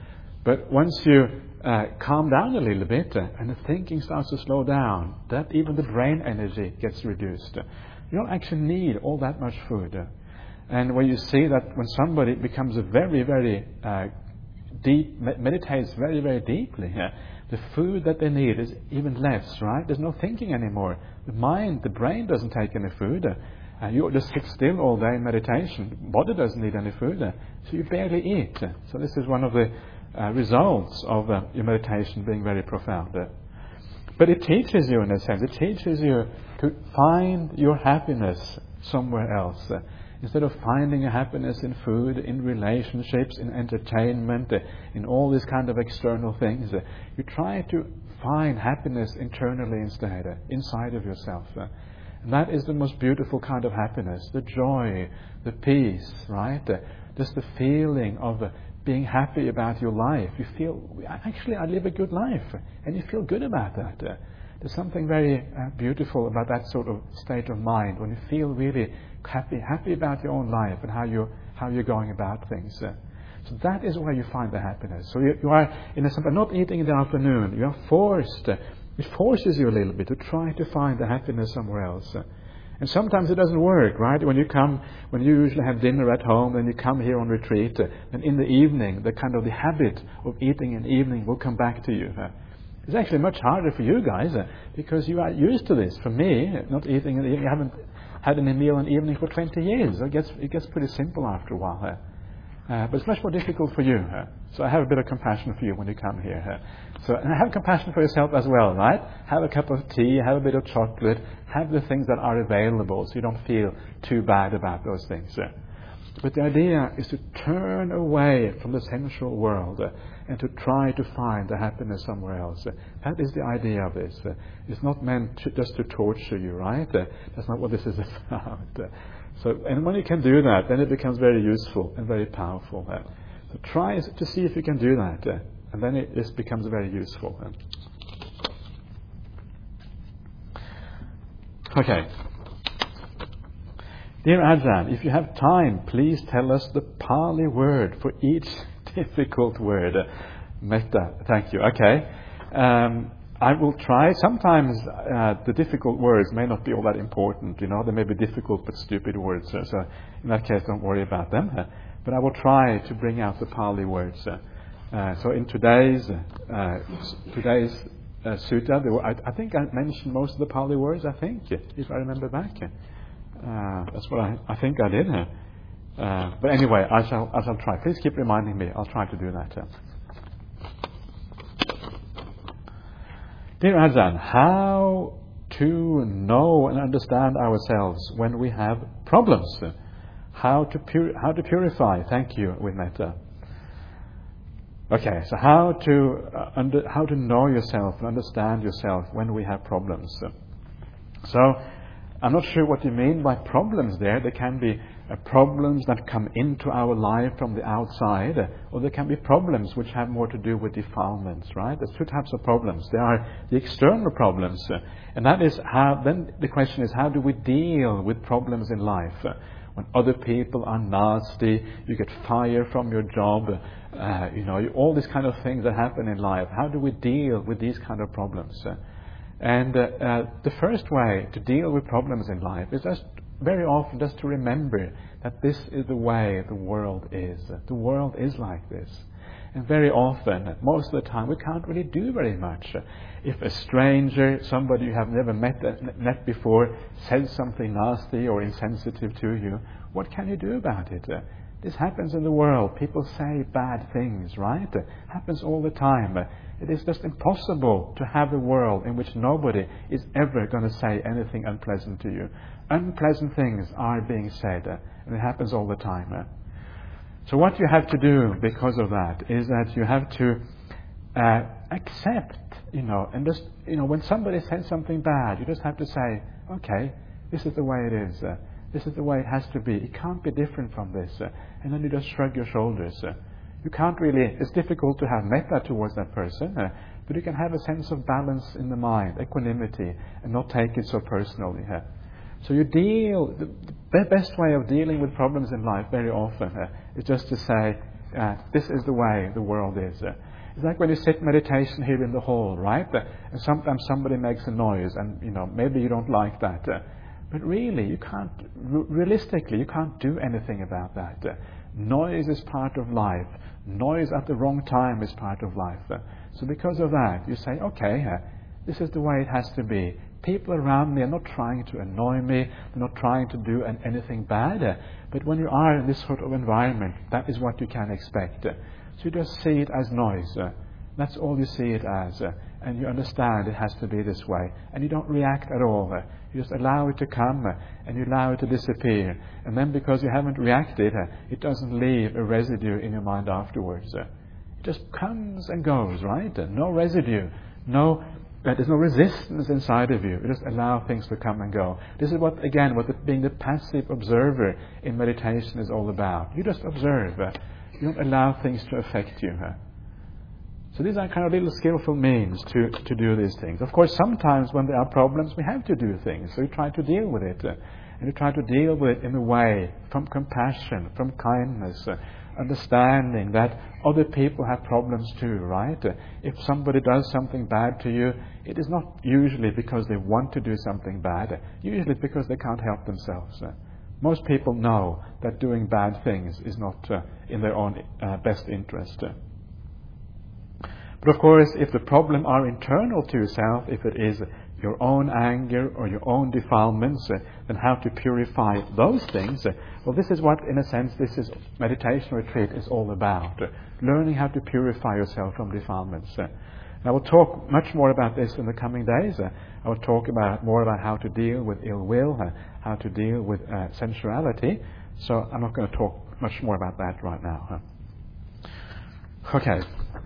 But once you uh, calm down a little bit uh, and the thinking starts to slow down, that even the brain energy gets reduced. You don't actually need all that much food. And when you see that when somebody becomes a very, very uh, deep, meditates very, very deeply, uh, the food that they need is even less, right? There's no thinking anymore. The mind, the brain doesn't take any food. Uh, you just sit still all day in meditation. The body doesn't need any food. Uh, so you barely eat. Uh, so this is one of the uh, results of uh, your meditation being very profound. Uh, but it teaches you, in a sense, it teaches you to find your happiness somewhere else. Uh, Instead of finding a happiness in food, in relationships, in entertainment, uh, in all these kind of external things, uh, you try to find happiness internally instead, uh, inside of yourself. Uh, and that is the most beautiful kind of happiness, the joy, the peace, right? Uh, just the feeling of uh, being happy about your life. You feel, actually, I live a good life, and you feel good about that. Uh, there's something very uh, beautiful about that sort of state of mind when you feel really happy, happy about your own life and how you're how you're going about things. Uh, so that is where you find the happiness. So you, you are, in a sense, not eating in the afternoon. You are forced. Uh, it forces you a little bit to try to find the happiness somewhere else. Uh, and sometimes it doesn't work, right? When you come, when you usually have dinner at home, and you come here on retreat, uh, and in the evening, the kind of the habit of eating in the evening will come back to you. Uh, It's actually much harder for you guys uh, because you are used to this. For me, not eating in the evening, you haven't had any meal in the evening for twenty years. It gets it gets pretty simple after a while. Uh, uh, but it's much more difficult for you. Uh, so I have a bit of compassion for you when you come here. Uh. So and have compassion for yourself as well, right? Have a cup of tea, have a bit of chocolate, have the things that are available so you don't feel too bad about those things. Uh. But the idea is to turn away from the sensual world uh, and to try to find the happiness somewhere else. Uh, that is the idea of this. Uh, it's not meant to, just to torture you, right? Uh, that's not what this is about. Uh, so, and when you can do that, then it becomes very useful and very powerful. Uh, so try to see if you can do that, uh, and then it this becomes very useful. Uh. Okay. Dear Ajahn, if you have time, please tell us the Pali word for each difficult word. Uh, metta, thank you. Okay. Um, I will try. Sometimes uh, the difficult words may not be all that important. You know, they may be difficult but stupid words. So, so in that case, don't worry about them. Uh, but I will try to bring out the Pali words. Uh, uh, so in today's uh, today's uh, sutta, there were, I, I think I mentioned most of the Pali words, I think, if I remember back. Uh, that's what I, I think I did. Uh, but anyway, I shall, I shall try. Please keep reminding me. I'll try to do that. Uh. Dear Ajahn, how to know and understand ourselves when we have problems? How to pur- how to purify? Thank you, with metta. Okay, so how to uh, under, how to know yourself and understand yourself when we have problems. So, I'm not sure what you mean by problems there. There can be uh, problems that come into our life from the outside, uh, or there can be problems which have more to do with defilements, right? There's two types of problems. There are the external problems, uh, and that is how, then the question is, how do we deal with problems in life? Uh, when other people are nasty, you get fired from your job, uh, you know, all these kind of things that happen in life. How do we deal with these kind of problems? Uh, And uh, uh, the first way to deal with problems in life is just very often just to remember that this is the way the world is. The world is like this. And very often, most of the time, we can't really do very much. If a stranger, somebody you have never met, met before, says something nasty or insensitive to you, what can you do about it? This happens in the world. People say bad things, right? It happens all the time. It is just impossible to have a world in which nobody is ever going to say anything unpleasant to you. Unpleasant things are being said, and it happens all the time. So what you have to do because of that is that you have to uh, accept, you know, and just, you know, when somebody says something bad, you just have to say, okay, this is the way it is. Uh, this is the way it has to be. It can't be different from this. Uh, and then you just shrug your shoulders. Uh, you can't really, it's difficult to have metta towards that person, uh, but you can have a sense of balance in the mind, equanimity, and not take it so personally. Uh. So you deal, the, the best way of dealing with problems in life very often uh, is just to say, uh, this is the way the world is. Uh, it's like when you sit meditation here in the hall, right? Uh, and sometimes somebody makes a noise and, you know, maybe you don't like that. Uh, but really, you can't, r- realistically, you can't do anything about that. Uh, noise is part of life. Noise at the wrong time is part of life. Uh, so because of that, you say, okay, uh, this is the way it has to be. People around me are not trying to annoy me, they're not trying to do an, anything bad, uh, but when you are in this sort of environment, that is what you can expect. Uh, so you just see it as noise. Uh, that's all you see it as. Uh, and you understand it has to be this way. And you don't react at all. Uh, you just allow it to come uh, and you allow it to disappear. And then because you haven't reacted, uh, it doesn't leave a residue in your mind afterwards. Uh, it just comes and goes, right? Uh, no residue, no... Uh, there's no resistance inside of you. You just allow things to come and go. This is what, again, what the, being the passive observer in meditation is all about. You just observe. Uh, you don't allow things to affect you. Uh. So these are kind of little skillful means to, to do these things. Of course, sometimes when there are problems, we have to do things. So you try to deal with it. Uh, and you try to deal with it in a way from compassion, from kindness, uh, understanding that other people have problems too, right? Uh, if somebody does something bad to you, it is not usually because they want to do something bad, uh, usually because they can't help themselves. Uh, most people know that doing bad things is not uh, in their own uh, best interest. Uh. But of course, if the problem are internal to yourself, if it is your own anger or your own defilements, uh, then how to purify those things. Uh, well, this is what, in a sense, this is meditation retreat is all about. Uh, learning how to purify yourself from defilements. Uh, I will talk much more about this in the coming days. Uh, I will talk about more about how to deal with ill will, uh, how to deal with uh, sensuality. So I'm not going to talk much more about that right now. Huh? Okay.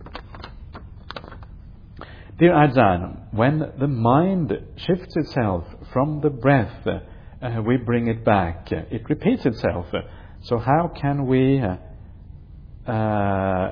Dear Ajahn, when the mind shifts itself from the breath, uh, we bring it back. It repeats itself. So how can we... Uh, uh,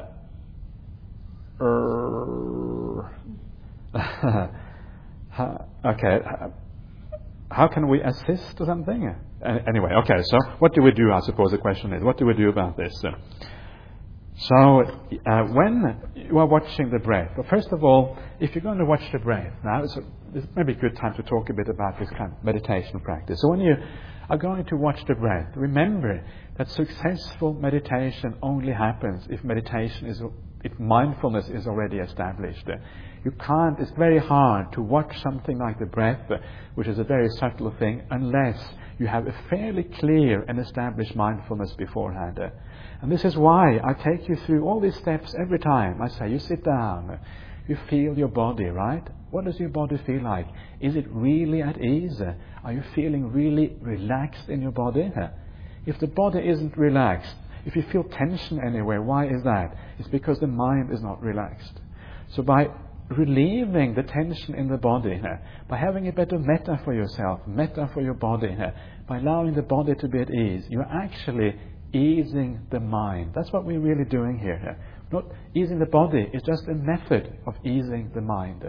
okay, how can we assist or something? Anyway, okay, so what do we do, I suppose the question is. What do we do about this? So, uh, when you are watching the breath, well, first of all, if you're going to watch the breath, now it's, a, it's maybe a good time to talk a bit about this kind of meditation practice. So when you are going to watch the breath, remember that successful meditation only happens if meditation is it, mindfulness is already established. You can't, it's very hard to watch something like the breath, which is a very subtle thing, unless you have a fairly clear and established mindfulness beforehand. And this is why I take you through all these steps every time. I say, you sit down, you feel your body, right? What does your body feel like? Is it really at ease? Are you feeling really relaxed in your body? If the body isn't relaxed, if you feel tension anywhere, why is that? It's because the mind is not relaxed. So by relieving the tension in the body, by having a better metta for yourself, metta for your body, by allowing the body to be at ease, you're actually easing the mind. That's what we're really doing here. Not easing the body, it's just a method of easing the mind.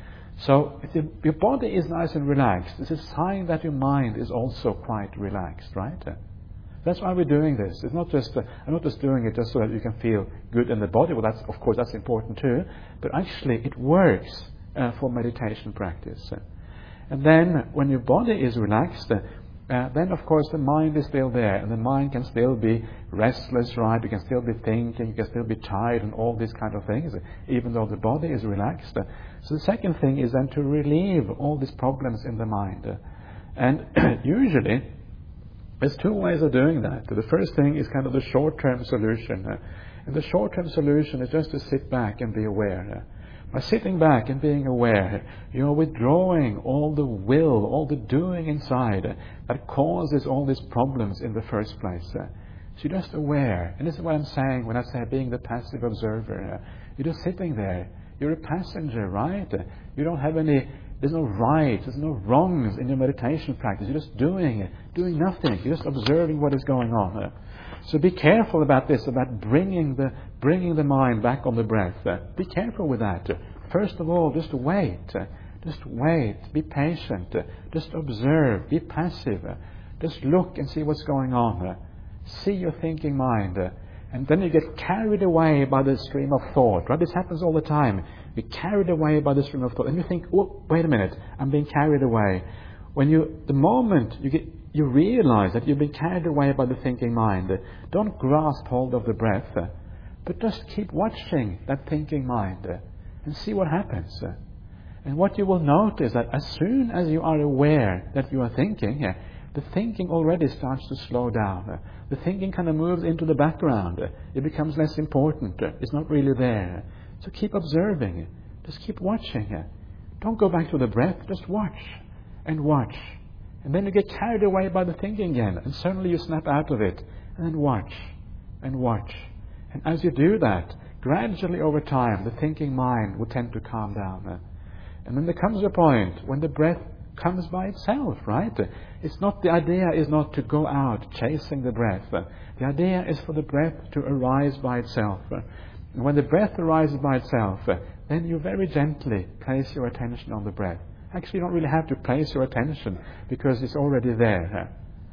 So if the, your body is nice and relaxed, it's a sign that your mind is also quite relaxed, right? That's why we're doing this. It's not just, uh, I'm not just doing it just so that you can feel good in the body. Well, that's, of course, that's important too. But actually, it works uh, for meditation practice. And then, when your body is relaxed, uh, then, of course, the mind is still there. And the mind can still be restless, right? You can still be thinking, you can still be tired and all these kind of things, even though the body is relaxed. So the second thing is then to relieve all these problems in the mind. And usually, there's two ways of doing that. The first thing is kind of the short-term solution. Uh, and the short-term solution is just to sit back and be aware. Uh, by sitting back and being aware, you're withdrawing all the will, all the doing inside uh, that causes all these problems in the first place. Uh, so you're just aware. And this is what I'm saying when I say being the passive observer. Uh, you're just sitting there. You're a passenger, right? Uh, you don't have any... There's no right, there's no wrongs in your meditation practice. You're just doing it, doing nothing. You're just observing what is going on. So be careful about this, about bringing the bringing the mind back on the breath. Be careful with that. First of all, just wait. Just wait. Be patient. Just observe. Be passive. Just look and see what's going on. See your thinking mind. And then you get carried away by the stream of thought. Right? This happens all the time. You're carried away by the stream of thought. And you think, oh, wait a minute, I'm being carried away. When you, the moment you get, you realize that you've been carried away by the thinking mind, don't grasp hold of the breath, but just keep watching that thinking mind and see what happens. And what you will notice that as soon as you are aware that you are thinking, the thinking already starts to slow down. The thinking kind of moves into the background. It becomes less important. It's not really there. So keep observing. Just keep watching. Don't go back to the breath. Just watch and watch. And then you get carried away by the thinking again. And suddenly you snap out of it. And then watch and watch. And as you do that, gradually over time, the thinking mind will tend to calm down. And then there comes a point when the breath comes by itself, right? It's not, the idea is not to go out chasing the breath. The idea is for the breath to arise by itself. And when the breath arises by itself, then you very gently place your attention on the breath. Actually, you don't really have to place your attention because it's already there.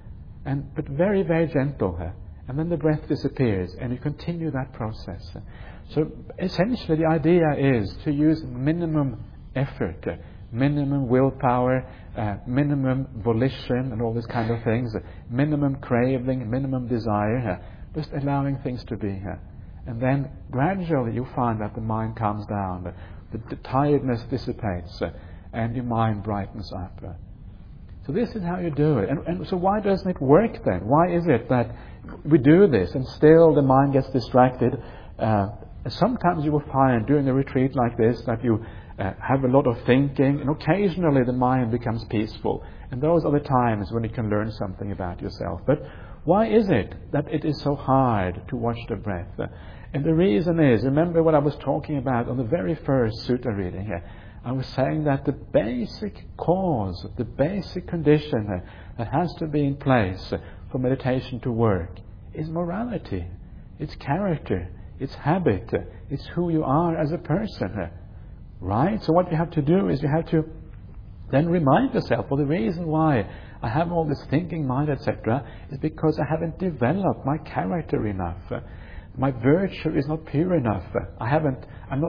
And but very, very gentle. And then the breath disappears and you continue that process. So essentially the idea is to use minimum effort, minimum willpower, uh, minimum volition and all these kind of things, minimum craving, minimum desire, uh, just allowing things to be. Uh, and then gradually you find that the mind calms down, the, the tiredness dissipates, uh, and your mind brightens up. Uh. So this is how you do it. And, and so why doesn't it work then? Why is it that we do this and still the mind gets distracted? Uh, sometimes you will find during a retreat like this that you uh, have a lot of thinking, and occasionally the mind becomes peaceful. And those are the times when you can learn something about yourself. But why is it that it is so hard to watch the breath? Uh, and the reason is, remember what I was talking about on the very first sutta reading here. I was saying that the basic cause, the basic condition that has to be in place for meditation to work is morality, it's character, it's habit, it's who you are as a person. Right? So what you have to do is you have to then remind yourself, well, the reason why I have all this thinking mind, et cetera, is because I haven't developed my character enough. My virtue is not pure enough. I haven't, I'm not,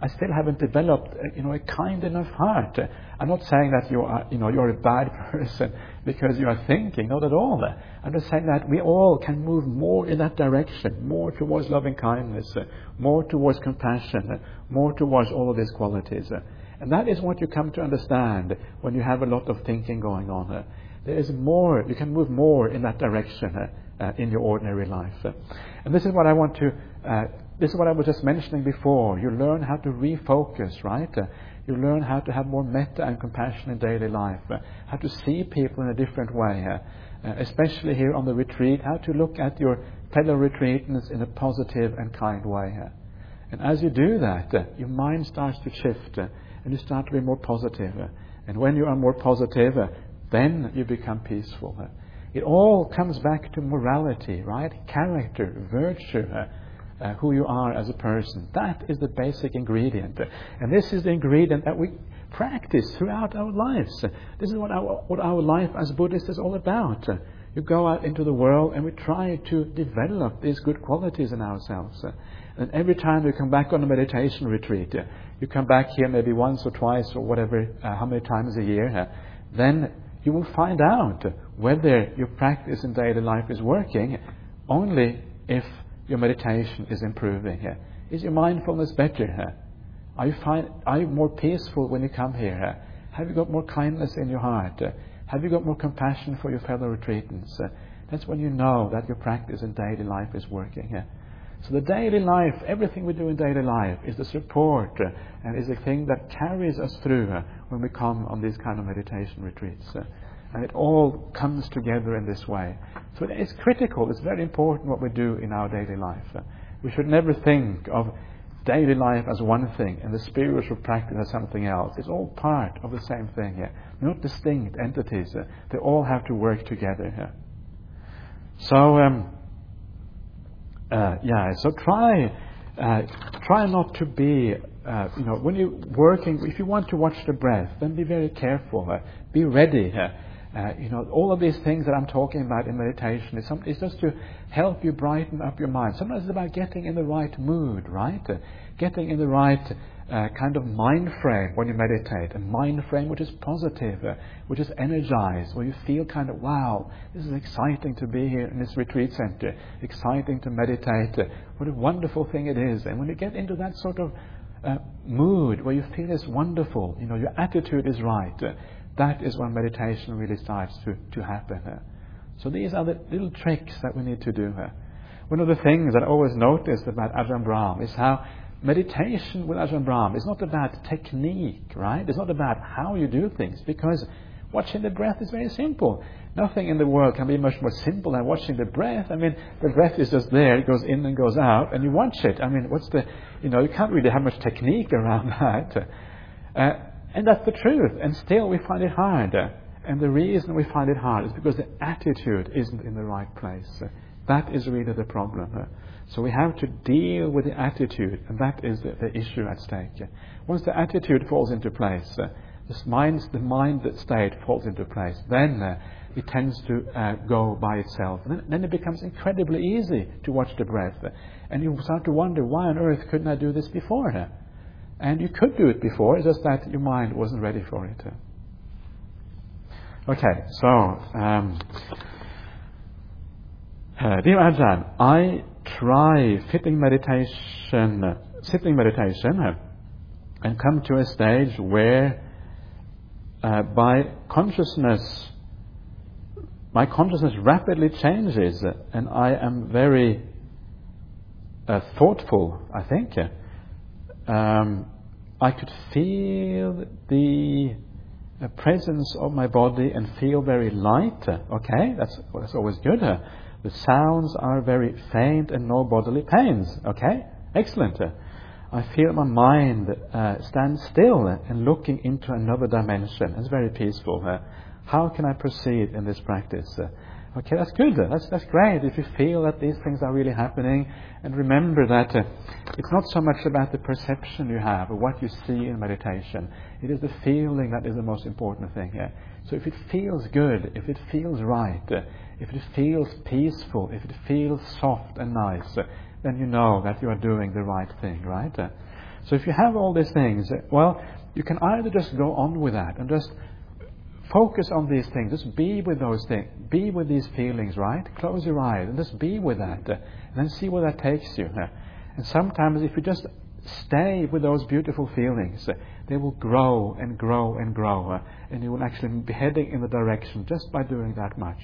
I still haven't developed, uh, you know, a kind enough heart. Uh, I'm not saying that you are, you know, you're a bad person because you are thinking, not at all. I'm just saying that we all can move more in that direction, more towards loving kindness, uh, more towards compassion, uh, more towards all of these qualities. Uh, and that is what you come to understand when you have a lot of thinking going on. Uh, there is more, you can move more in that direction uh, uh, in your ordinary life. Uh, and this is what I want to uh, This is what I was just mentioning before. You learn how to refocus, right? Uh, you learn how to have more metta and compassion in daily life, uh, how to see people in a different way, uh, uh, especially here on the retreat, how to look at your fellow retreatants in a positive and kind way. Uh. And as you do that, uh, your mind starts to shift uh, and you start to be more positive. Uh, and when you are more positive, uh, then you become peaceful. Uh. It all comes back to morality, right? Character, virtue, uh, Uh, who you are as a person. That is the basic ingredient. And this is the ingredient that we practice throughout our lives. This is what our, what our life as Buddhists is all about. You go out into the world and we try to develop these good qualities in ourselves. And every time you come back on a meditation retreat, you come back here maybe once or twice or whatever, uh, how many times a year, then you will find out whether your practice in daily life is working only if your meditation is improving here. Is your mindfulness better here? Are you find, are you more peaceful when you come here? Have you got more kindness in your heart? Have you got more compassion for your fellow retreatants? That's when you know that your practice in daily life is working here. So the daily life, everything we do in daily life is the support and is the thing that carries us through when we come on these kind of meditation retreats. And it all comes together in this way. So it's critical, it's very important what we do in our daily life. Uh, we should never think of daily life as one thing and the spiritual practice as something else. It's all part of the same thing here. They're not distinct entities. Uh, they all have to work together here. So, um, uh, yeah, so try, uh, try not to be, uh, you know, when you're working, if you want to watch the breath, then be very careful. Uh, be ready here. Uh, you know, all of these things that I'm talking about in meditation is, some, is just to help you brighten up your mind. Sometimes it's about getting in the right mood, right? Uh, getting in the right uh, kind of mind frame when you meditate. A mind frame which is positive, uh, which is energized, where you feel kind of, wow, this is exciting to be here in this retreat center. Exciting to meditate. Uh, what a wonderful thing it is. And when you get into that sort of uh, mood where you feel it's wonderful, you know, your attitude is right, uh, that is when meditation really starts to, to happen. Uh. So these are the little tricks that we need to do. Uh. One of the things that I always noticed about Ajahn Brahm is how meditation with Ajahn Brahm is not about technique, right? It's not about how you do things, because watching the breath is very simple. Nothing in the world can be much more simple than watching the breath. I mean, the breath is just there, it goes in and goes out, and you watch it. I mean, what's the, you know, you can't really have much technique around that. Uh, And that's the truth. And still we find it hard. And the reason we find it hard is because the attitude isn't in the right place. That is really the problem. So we have to deal with the attitude, and that is the, the issue at stake. Once the attitude falls into place, this mind, the mind state falls into place, then uh, it tends to uh, go by itself. And then, then it becomes incredibly easy to watch the breath. And you start to wonder, why on earth couldn't I do this before? And you could do it before, it's just that your mind wasn't ready for it. Okay, so, um, uh, dear Ajahn, I try sitting meditation, uh, sitting meditation, uh, and come to a stage where, uh, by consciousness, my consciousness rapidly changes, uh, and I am very uh, thoughtful, I think. Uh, Um, I could feel the uh, presence of my body and feel very light. Okay, that's that's always good. Uh, the sounds are very faint and no bodily pains. Okay, excellent. Uh, I feel my mind uh, stand still and looking into another dimension. It's very peaceful. Uh, how can I proceed in this practice? Uh, Okay, that's good. That's that's great. If you feel that these things are really happening, and remember that uh, it's not so much about the perception you have or what you see in meditation. It is the feeling that is the most important thing. Yeah? So if it feels good, if it feels right, uh, if it feels peaceful, if it feels soft and nice, uh, then you know that you are doing the right thing, right? Uh, So if you have all these things, well, you can either just go on with that and just focus on these things. Just be with those things. Be with these feelings, right? Close your eyes and just be with that. And then see where that takes you. And sometimes if you just stay with those beautiful feelings, they will grow and grow and grow. And you will actually be heading in the direction just by doing that much.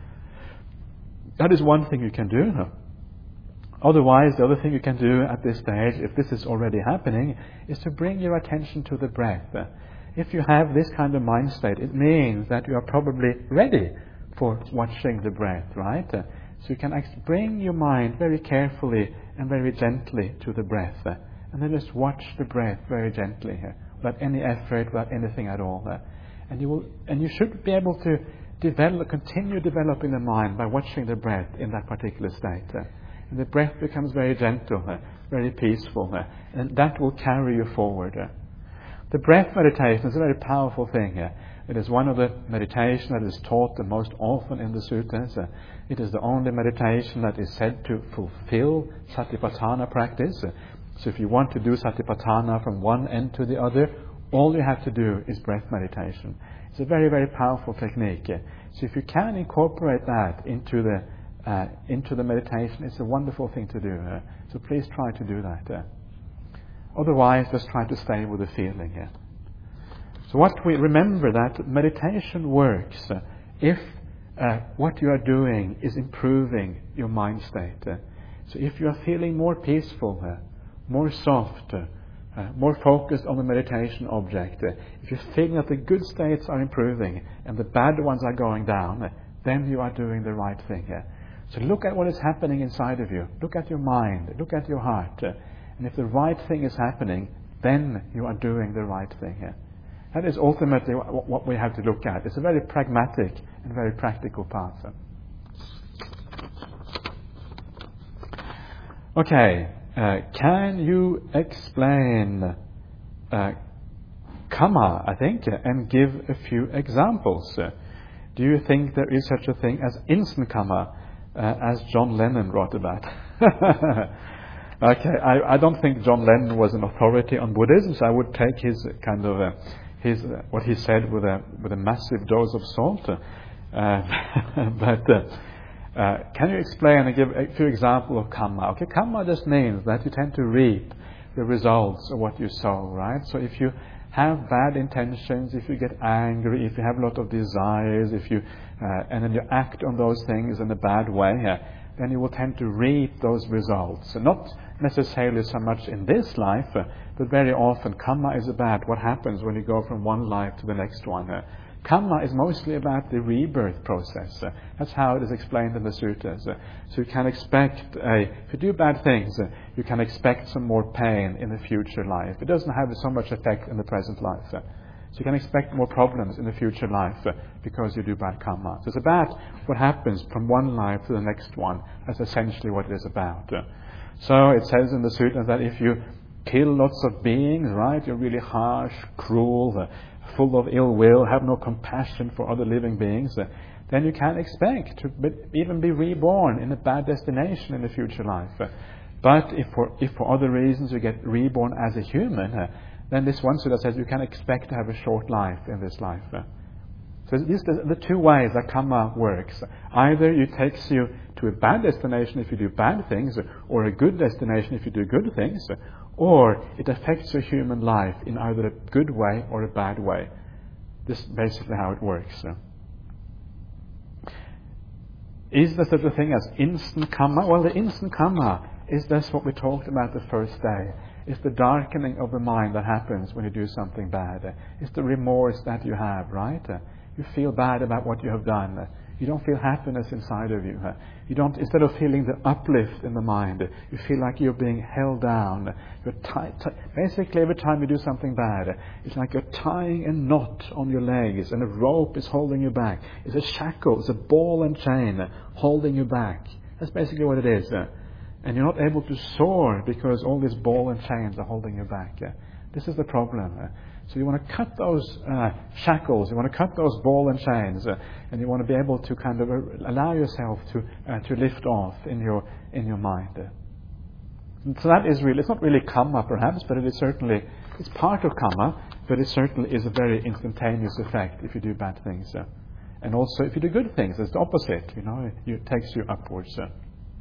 That is one thing you can do. Otherwise, the other thing you can do at this stage, if this is already happening, is to bring your attention to the breath. If you have this kind of mind state, it means that you are probably ready for watching the breath, right? So you can actually bring your mind very carefully and very gently to the breath. And then just watch the breath very gently, without any effort, without anything at all. And you will, and you should be able to develop, continue developing the mind by watching the breath in that particular state. And the breath becomes very gentle, very peaceful, and that will carry you forward. The breath meditation is a very powerful thing. It is one of the meditations that is taught the most often in the sutras. It is the only meditation that is said to fulfill Satipatthana practice. So if you want to do Satipatthana from one end to the other, all you have to do is breath meditation. It's a very, very powerful technique. So if you can incorporate that into the uh, into the meditation, it's a wonderful thing to do. Uh, so please try to do that. Uh. Otherwise, just try to stay with the feeling. Uh. So what we remember that meditation works uh, if uh, what you are doing is improving your mind state. Uh. So if you are feeling more peaceful, uh, more soft, uh, Uh, more focused on the meditation object, uh, if you're feeling that the good states are improving and the bad ones are going down, uh, then you are doing the right thing. Uh. So look at what is happening inside of you. Look at your mind. Look at your heart. Uh, and if the right thing is happening, then you are doing the right thing. Uh. That is ultimately w- what we have to look at. It's a very pragmatic and very practical path. Uh. Okay. Uh, can you explain uh, karma, I think, and give a few examples? Uh, do you think there is such a thing as instant karma, uh, as John Lennon wrote about? Okay, I, I don't think John Lennon was an authority on Buddhism, so I would take his kind of uh, his uh, what he said with a with a massive dose of salt. Uh, but. Uh, Uh, can you explain and give a few examples of karma? Okay, karma just means that you tend to reap the results of what you sow, right? So if you have bad intentions, if you get angry, if you have a lot of desires, if you uh, and then you act on those things in a bad way, uh, then you will tend to reap those results. And not necessarily so much in this life, uh, but very often karma is about what happens when you go from one life to the next one. Uh, Karma is mostly about the rebirth process. Uh, that's how it is explained in the sutras. Uh, so you can expect, a, if you do bad things, uh, you can expect some more pain in the future life. It doesn't have so much effect in the present life. Uh, so you can expect more problems in the future life uh, because you do bad karma. So it's about what happens from one life to the next one. That's essentially what it is about. Uh, so it says in the sutras that if you kill lots of beings, right, you're really harsh, cruel, uh, full of ill will, have no compassion for other living beings, uh, then you can expect to be, even be reborn in a bad destination in the future life. Uh, but if for if for other reasons you get reborn as a human, uh, then this one sutra says you can expect to have a short life in this life. Uh, so these are the two ways that karma works. Either it takes you to a bad destination if you do bad things, or a good destination if you do good things, or it affects your human life in either a good way or a bad way. This is basically how it works. Is there such a thing as instant karma? Well, the instant karma is just what we talked about the first day. It's the darkening of the mind that happens when you do something bad. It's the remorse that you have, right? You feel bad about what you have done. You don't feel happiness inside of you. You don't, instead of feeling the uplift in the mind, you feel like you're being held down. You're tie, tie, basically, every time you do something bad, it's like you're tying a knot on your legs and a rope is holding you back. It's a shackle, it's a ball and chain holding you back. That's basically what it is. And you're not able to soar because all these ball and chains are holding you back. This is the problem. So you want to cut those uh, shackles, you want to cut those ball and chains, uh, and you want to be able to kind of allow yourself to uh, to lift off in your in your mind. So that is really, it's not really karma perhaps, but it is certainly, it's part of karma, but it certainly is a very instantaneous effect if you do bad things. Uh, and also if you do good things, it's the opposite, you know, it, it takes you upwards. Uh.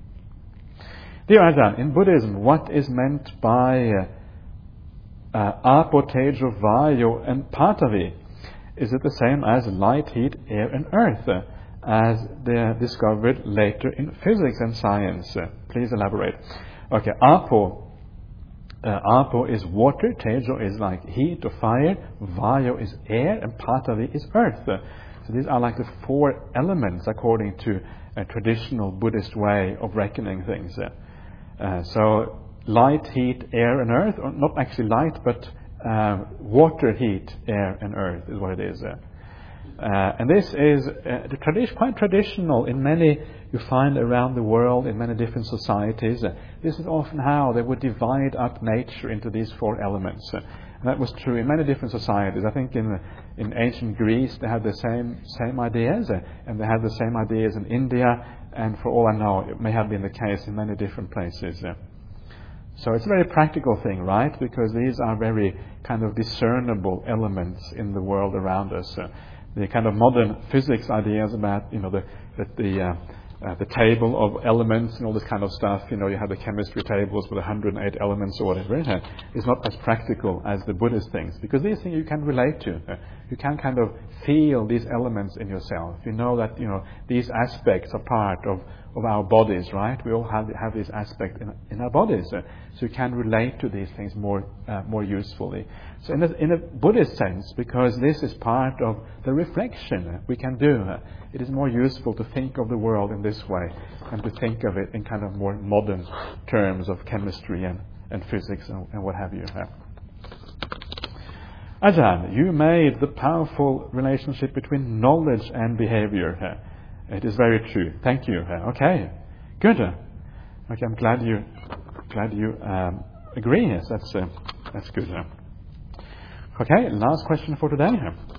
Dear Ajahn, in Buddhism, what is meant by uh, uh, Apo, Tejo, Vayu and Patavi? Is it the same as light, heat, air and earth, uh, as they are discovered later in physics and science? Uh, please elaborate. Okay, Apo, uh, Apo is water, Tejo is like heat or fire, Vayu is air, and Patavi is earth. Uh, so these are like the four elements according to a traditional Buddhist way of reckoning things. Uh, uh, so light, heat, air and earth, or not actually light, but uh, water, heat, air and earth is what it is. Uh, Uh, and this is uh, the tradi- quite traditional in many, you find around the world in many different societies. Uh, this is often how they would divide up nature into these four elements. Uh, and that was true in many different societies. I think in in ancient Greece they had the same same ideas, uh, and they had the same ideas in India, and for all I know it may have been the case in many different places. Uh, so it's a very practical thing, right? Because these are very kind of discernible elements in the world around us. Uh, The kind of modern physics ideas about, you know, the that the uh, uh, the table of elements and all this kind of stuff. You know, you have the chemistry tables with one hundred eight elements or whatever. Uh, is not as practical as the Buddhist things, because these things you can relate to. Uh, you can kind of feel these elements in yourself. You know that, you know, these aspects are part of, of our bodies, right? We all have have these aspects in in our bodies, uh, so you can relate to these things more uh, more usefully. So in a, in a Buddhist sense, because this is part of the reflection we can do, uh, it is more useful to think of the world in this way and to think of it in kind of more modern terms of chemistry and, and physics and, and what have you. Uh. Ajahn, you made the powerful relationship between knowledge and behavior. Uh. It is very true. Thank you. Uh. Okay, good. Uh. Okay, I'm glad you glad you um, agree. Yes, that's uh, that's good. Uh. Okay, last question for today.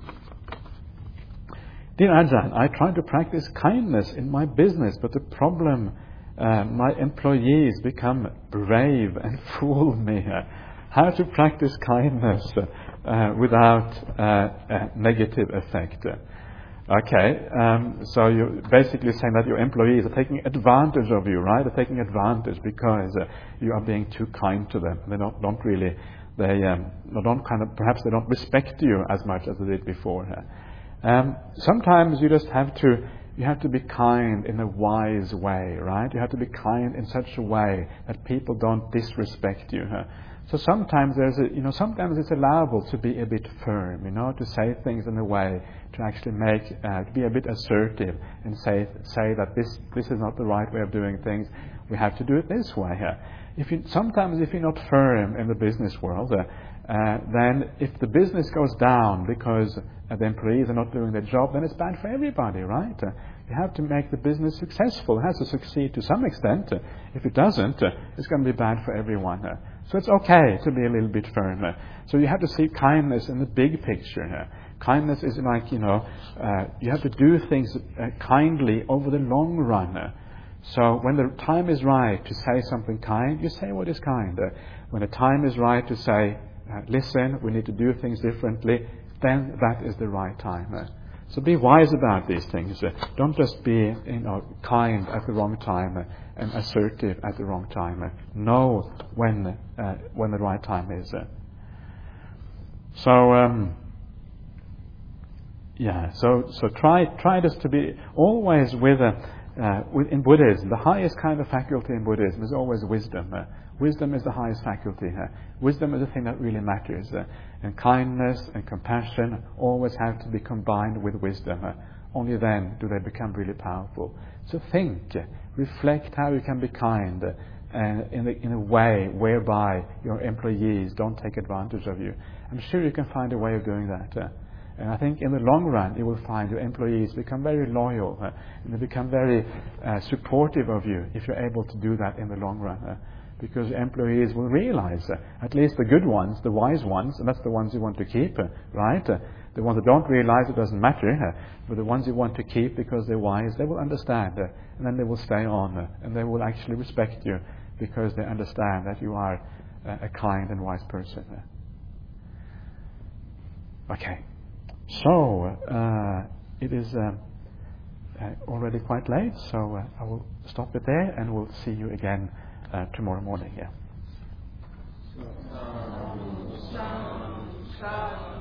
Dear Ajahn, I try to practice kindness in my business, but the problem, uh, my employees become brave and fool me. How to practice kindness uh, without uh, a negative effect? Okay, um, so you're basically saying that your employees are taking advantage of you, right? They're taking advantage because uh, you are being too kind to them. They don't, don't really... They um, don't kind of, perhaps they don't respect you as much as they did before. Um, sometimes you just have to, you have to be kind in a wise way, right? You have to be kind in such a way that people don't disrespect you. Huh? So sometimes there's a, you know, sometimes it's allowable to be a bit firm, you know, to say things in a way to actually make, uh, to be a bit assertive and say say that this this is not the right way of doing things. We have to do it this way. Huh? If you, sometimes if you're not firm in the business world, uh, uh, then if the business goes down because uh, the employees are not doing their job, then it's bad for everybody, right? Uh, you have to make the business successful. It has to succeed to some extent. Uh, if it doesn't, uh, it's going to be bad for everyone. Uh, so it's okay to be a little bit firm. Uh, so you have to see kindness in the big picture. Uh, kindness is like, you know, uh, you have to do things uh, kindly over the long run. Uh, So when the time is right to say something kind, you say what is kind. Uh, when the time is right to say, uh, listen, we need to do things differently, then that is the right time. Uh, so be wise about these things. Uh, don't just be, you know, kind at the wrong time uh, and assertive at the wrong time. Uh, know when uh, when the right time is. Uh. So um, yeah, so so try try just to be always with a. Uh, in Buddhism, the highest kind of faculty in Buddhism is always wisdom. Uh, wisdom is the highest faculty. Uh, wisdom is the thing that really matters. Uh, and kindness and compassion always have to be combined with wisdom. Uh, only then do they become really powerful. So think, uh, reflect how you can be kind uh, in, a, in a way whereby your employees don't take advantage of you. I'm sure you can find a way of doing that. Uh, And I think in the long run, you will find your employees become very loyal uh, and they become very uh, supportive of you if you're able to do that in the long run. Uh, because your employees will realize, uh, at least the good ones, the wise ones, and that's the ones you want to keep, uh, right? Uh, the ones that don't realize it doesn't matter, uh, but the ones you want to keep because they're wise, they will understand uh, and then they will stay on uh, and they will actually respect you because they understand that you are uh, a kind and wise person. Okay, so uh, it is uh, uh, already quite late, so uh, I will stop it there, and we'll see you again uh, tomorrow morning. Yeah.